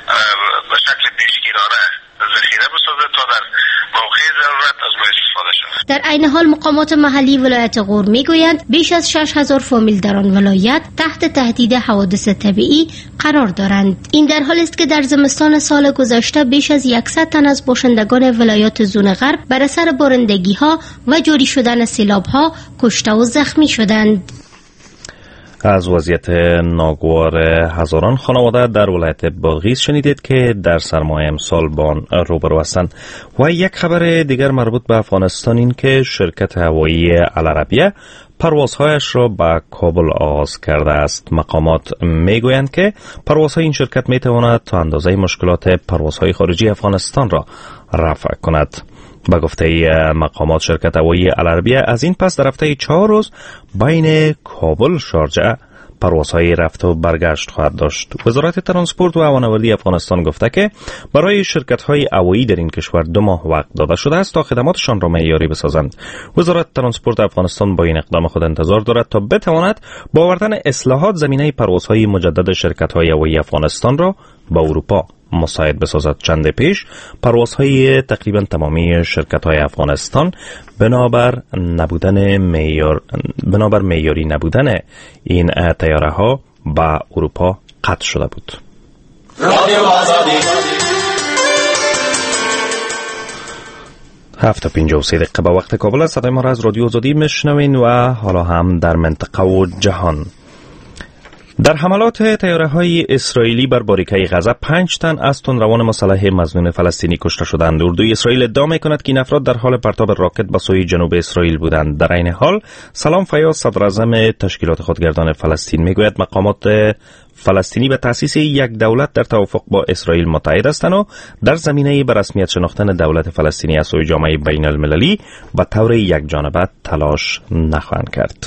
به شکل پیشگیرانه ذخیره بسازه تا در موقع ضرورت از ما استفاده شود. در عین حال مقامات محلی ولایت غور میگویند بیش از 6,000 فامیل در آن ولایت تحت تهدید حوادث طبیعی قرار دارند. این در حالی است که در زمستان سال گذشته بیش از 100 تن از باشندگان ولایات زون غرب بر اثر بارندگی‌ها و جاری شدن سیلاب‌ها کشته و زخمی شدند. از وضعیت ناگوار هزاران خانواده در ولایت بادغیس شنیدید که در سرمای امسال با آن روبرو هستند. و یک خبر دیگر مربوط به افغانستان این که شرکت هوایی العربیه پروازهایش را به کابل آغاز کرده است. مقامات میگویند که پروازهای این شرکت میتواند تا اندازه مشکلات پروازهای خارجی افغانستان را رفع کند. با گفته مقامات شرکت هوایی العربیه از این پس در هفته 4 روز بین کابل شارجه پروازهای رفت و برگشت خواهد داشت. وزارت ترانسپورت و هوانوردی افغانستان گفته که برای شرکت‌های هوایی در این کشور 2 ماه وقت داده شده است تا خدماتشان را معیاری بسازند. وزارت ترانسپورت افغانستان با این اقدام خود انتظار دارد تا بتواند با آوردن اصلاحات زمینه پروازهای مجدد شرکت‌های هوایی افغانستان را با اروپا مساعد بسازد. چند پیش پروازهای تقریبا تمامی شرکت‌های افغانستان بنابر معیاری نبودن این طیاره‌ها به اروپا قطع شده بود. رادیو آزادی 7:53 به وقت کابل است. صدای ما را از رادیو آزادی میشنوین و حالا هم در منطقه و جهان. در حملات طیاره‌های اسرائیلی بر باریکه غزه 5 تن از تندروان مسلح مظنون فلسطینی کشته شدند. اردوی اسرائیل ادعا می‌کند که این افراد در حال پرتاب راکت به سوی جنوب اسرائیل بودند. در این حال سلام فیاض صدراعظم تشکیلات خودگردان فلسطین میگوید مقامات فلسطینی به تأسیس یک دولت در توافق با اسرائیل متحد هستند و در زمینه به رسمیت شناختن دولت فلسطینی از سوی جامعه بین المللی به طور یکجانبه تلاش نخواهند کرد.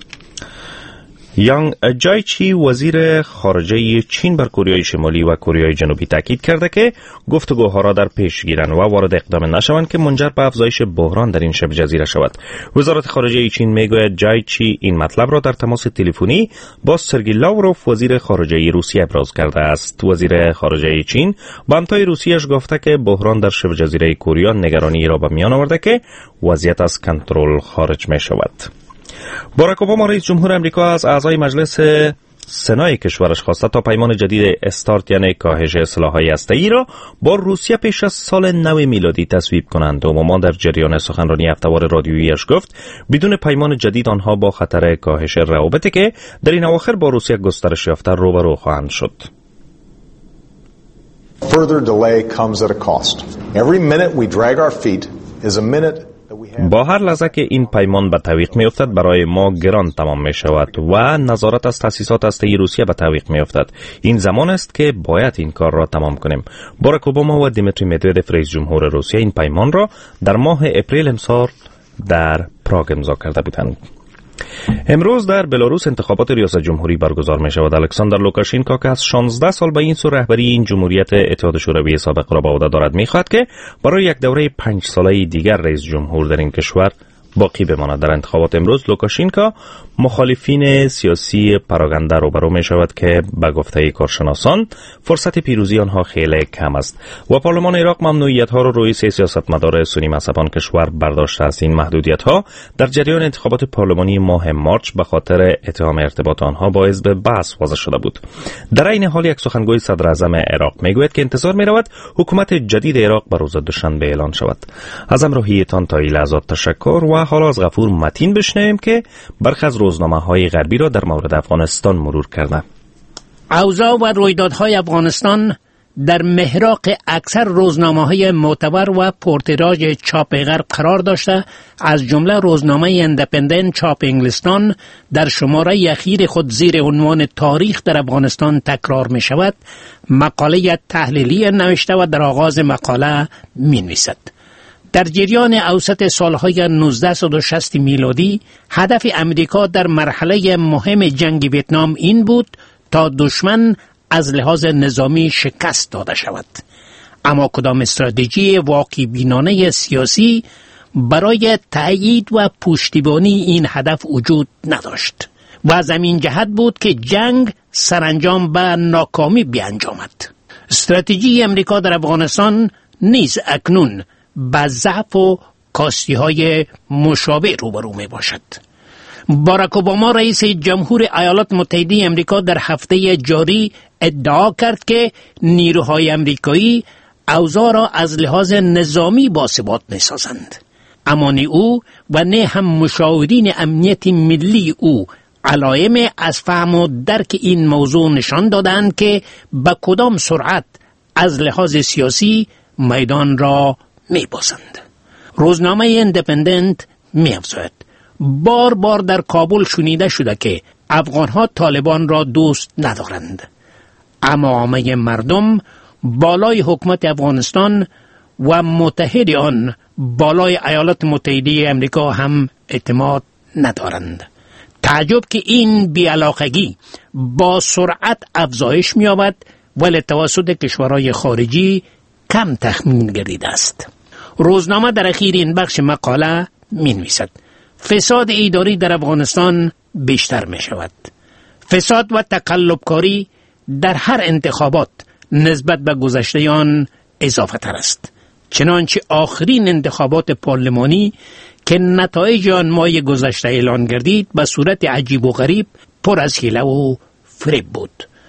یانگ جایچی وزیر خارجه چین بر کره شمالی و کره جنوبی تاکید کرده که گفتگوها را در پیش گیرند و وارد اقدام نشوند که منجر به افزایش بحران در این شبه جزیره شود. وزارت خارجه چین میگوید جایچی این مطلب را در تماس تلفنی با سرگئی لاوروف وزیر خارجه روسیه ابراز کرده است. وزیر خارجه چین با همتای روسیه‌اش گفته که بحران در شبه جزیره کره نگرانی را به میان آورده که وضعیت از کنترل خارج می شود. باراک اوباما رئیس جمهور امریکا از اعضای مجلس سنای کشورش خواسته تا پیمان جدید استارت یعنی کاهش سلاح‌های هسته‌ای را با روسیه پیش از سال نو میلادی تصویب کنند. اوباما در جریان سخنرانی هفته‌وار رادیویی‌اش گفت بدون پیمان جدید آنها با خطر کاهش روابطی که در این اواخر با روسیه گسترش یافته روبرو خواهند شد. Further delay comes at a cost. Every minute we drag our feet is a minute. با هر لحظه که این پیمان به تعویق می افتد برای ما گران تمام می شود و نظارت از تأسیسات هسته‌ای روسیه به تعویق می افتد. این زمان است که باید این کار را تمام کنیم. باراک اوباما و دیمیتری مدودف رئیس جمهور روسیه این پیمان را در ماه اپریل امسال در پراگ امضا کرده بودند. امروز در بلاروس انتخابات ریاست جمهوری برگزار می شود. الکساندر لوکاشینکو که از 16 سال به این سو رهبری این جمهوریت اتحاد شوروی سابق را به عهده دارد می‌خواهد که برای یک دوره 5 ساله دیگر رئیس جمهور در این کشور باقی بماند. در انتخابات امروز لوکاشینکو مخالفین سیاسی پراگنده روبرو می شود که به گفته کارشناسان فرصت پیروزی آنها خیلی کم است و پارلمان عراق ممنوعیت‌ها را روی 3 سیاستمدار سنی مذهبان کشور برداشته است. این محدودیت‌ها در جریان انتخابات پارلمانی ماه مارچ به خاطر اتهام ارتباط آنها با حزب بعث واضح شده بود. در این حال یک سخنگوی صدراعظم عراق میگوید که انتظار می‌رود حکومت جدید عراق به روز دوشنبه اعلان شود. از همراهیتان تا این لحظات تشکر و حالا از غفور متین بشنویم که برخی از روزنامه‌های غربی را در مورد افغانستان مرور کرده. اوضاع و رویدادهای افغانستان در محراق اکثر روزنامه‌های معتبر و پرتیراژ چاپ غرب قرار داشته، از جمله روزنامه ایندیپندنت چاپ انگلستان در شماره اخیر خود زیر عنوان تاریخ در افغانستان تکرار می شود مقاله تحلیلی نوشته و در آغاز مقاله می نویسد: در جریان اوسط سالهای 1960 میلادی هدف امریکا در مرحله مهم جنگ ویتنام این بود تا دشمن از لحاظ نظامی شکست داده شود، اما کدام استراتژی واقعی بینانه سیاسی برای تأیید و پشتیبانی این هدف وجود نداشت و از همین جهت بود که جنگ سرانجام به ناکامی بیانجامد. استراتژی امریکا در افغانستان نیز اکنون با ضعف و کاستی‌های مشابه روبرو می باشد. باراک اوباما رئیس جمهور ایالات متحده امریکا در هفته جاری ادعا کرد که نیروهای امریکایی اوضاع را از لحاظ نظامی باثبات می سازند، اما نه او و نه هم مشاورین امنیت ملی او علائم از فهم و درک این موضوع نشان دادند که به کدام سرعت از لحاظ سیاسی میدان را می بازند. روزنامه ایندیپندنت می افزاید: بار بار در کابل شنیده شده که افغانها طالبان را دوست ندارند، اما عامه مردم بالای حکومت افغانستان و متحد آن بالای ایالات متحده امریکا هم اعتماد ندارند. تعجب که این بی‌علاقگی با سرعت افزایش می‌یابد ولی توسط کشورهای خارجی کم تخمین گرفته است. روزنامه در اخیر این بخش مقاله می‌نویسد: فساد اداری در افغانستان بیشتر می‌شود. فساد و تقلبکاری در هر انتخابات نسبت به گذشته آن اضافه تر است، چنانچه آخرین انتخابات پارلمانی که نتایج آن ماه گذشته اعلان گردید به صورت عجیب و غریب پر از حیله و فریب بود.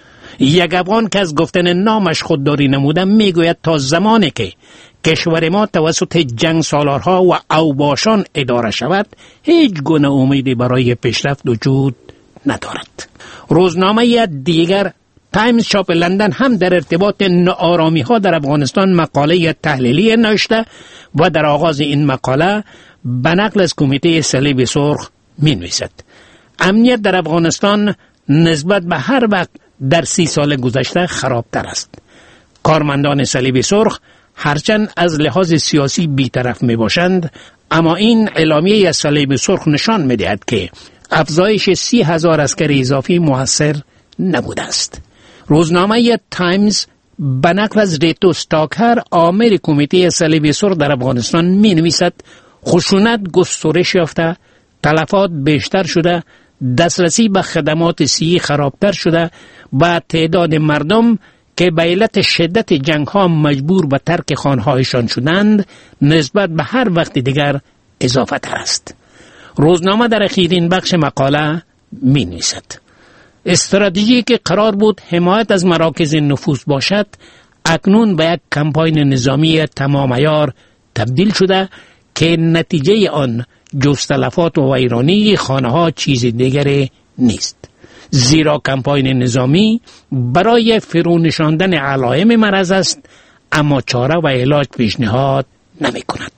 یک افغان که از گفتن نامش خودداری نموده میگوید تا زمانی که کشور ما توسط جنگ سالارها و اوباشان اداره شود هیچ گونه امیدی برای پیشرفت وجود ندارد. روزنامه دیگر تایمز چاپ لندن هم در ارتباط ناآرامی ها در افغانستان مقاله تحلیلی نوشته و در آغاز این مقاله به نقل از کمیته صلیب سرخ می نویسد: امنیت در افغانستان نسبت به هر وقت در 30 سال گذشته خرابتر است. کارمندان صلیب سرخ هرچند از لحاظ سیاسی بی‌طرف می باشند، اما این اعلامیه از صلیب سرخ نشان می دهد که افزایش 30,000 عسکر اضافی مؤثر نبوده است. روزنامه تایمز به نقل از ریتو ستاکر عامل کمیته صلیب سرخ در افغانستان می نویسد: خشونت گسترش یافته، تلفات بیشتر شده، دسترسی به خدمات صحی خرابتر شده و تعداد مردم که به علت شدت جنگ ها مجبور به ترک خانه‌هایشان شدند نسبت به هر وقت دیگر اضافه تر است. روزنامه در اخیرین بخش مقاله می نویسد: استراتژی که قرار بود حمایت از مراکز نفوذ باشد اکنون به یک کمپاین نظامی تمام عیار تبدیل شده که نتیجه آن جز تلفات و ویرانی خانه‌ها چیز دیگری نیست، زیرا کمپاین نظامی برای فرونشاندن علائم مرض است اما چاره و علاج پیشنهاد نمی کند.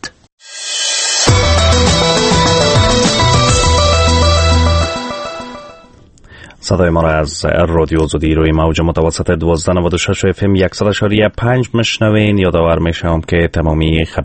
صدای ما را از رادیو آزادی روی موج متوسط 1296 FM 100.5 مشنوین. یادآور میشم که تمامی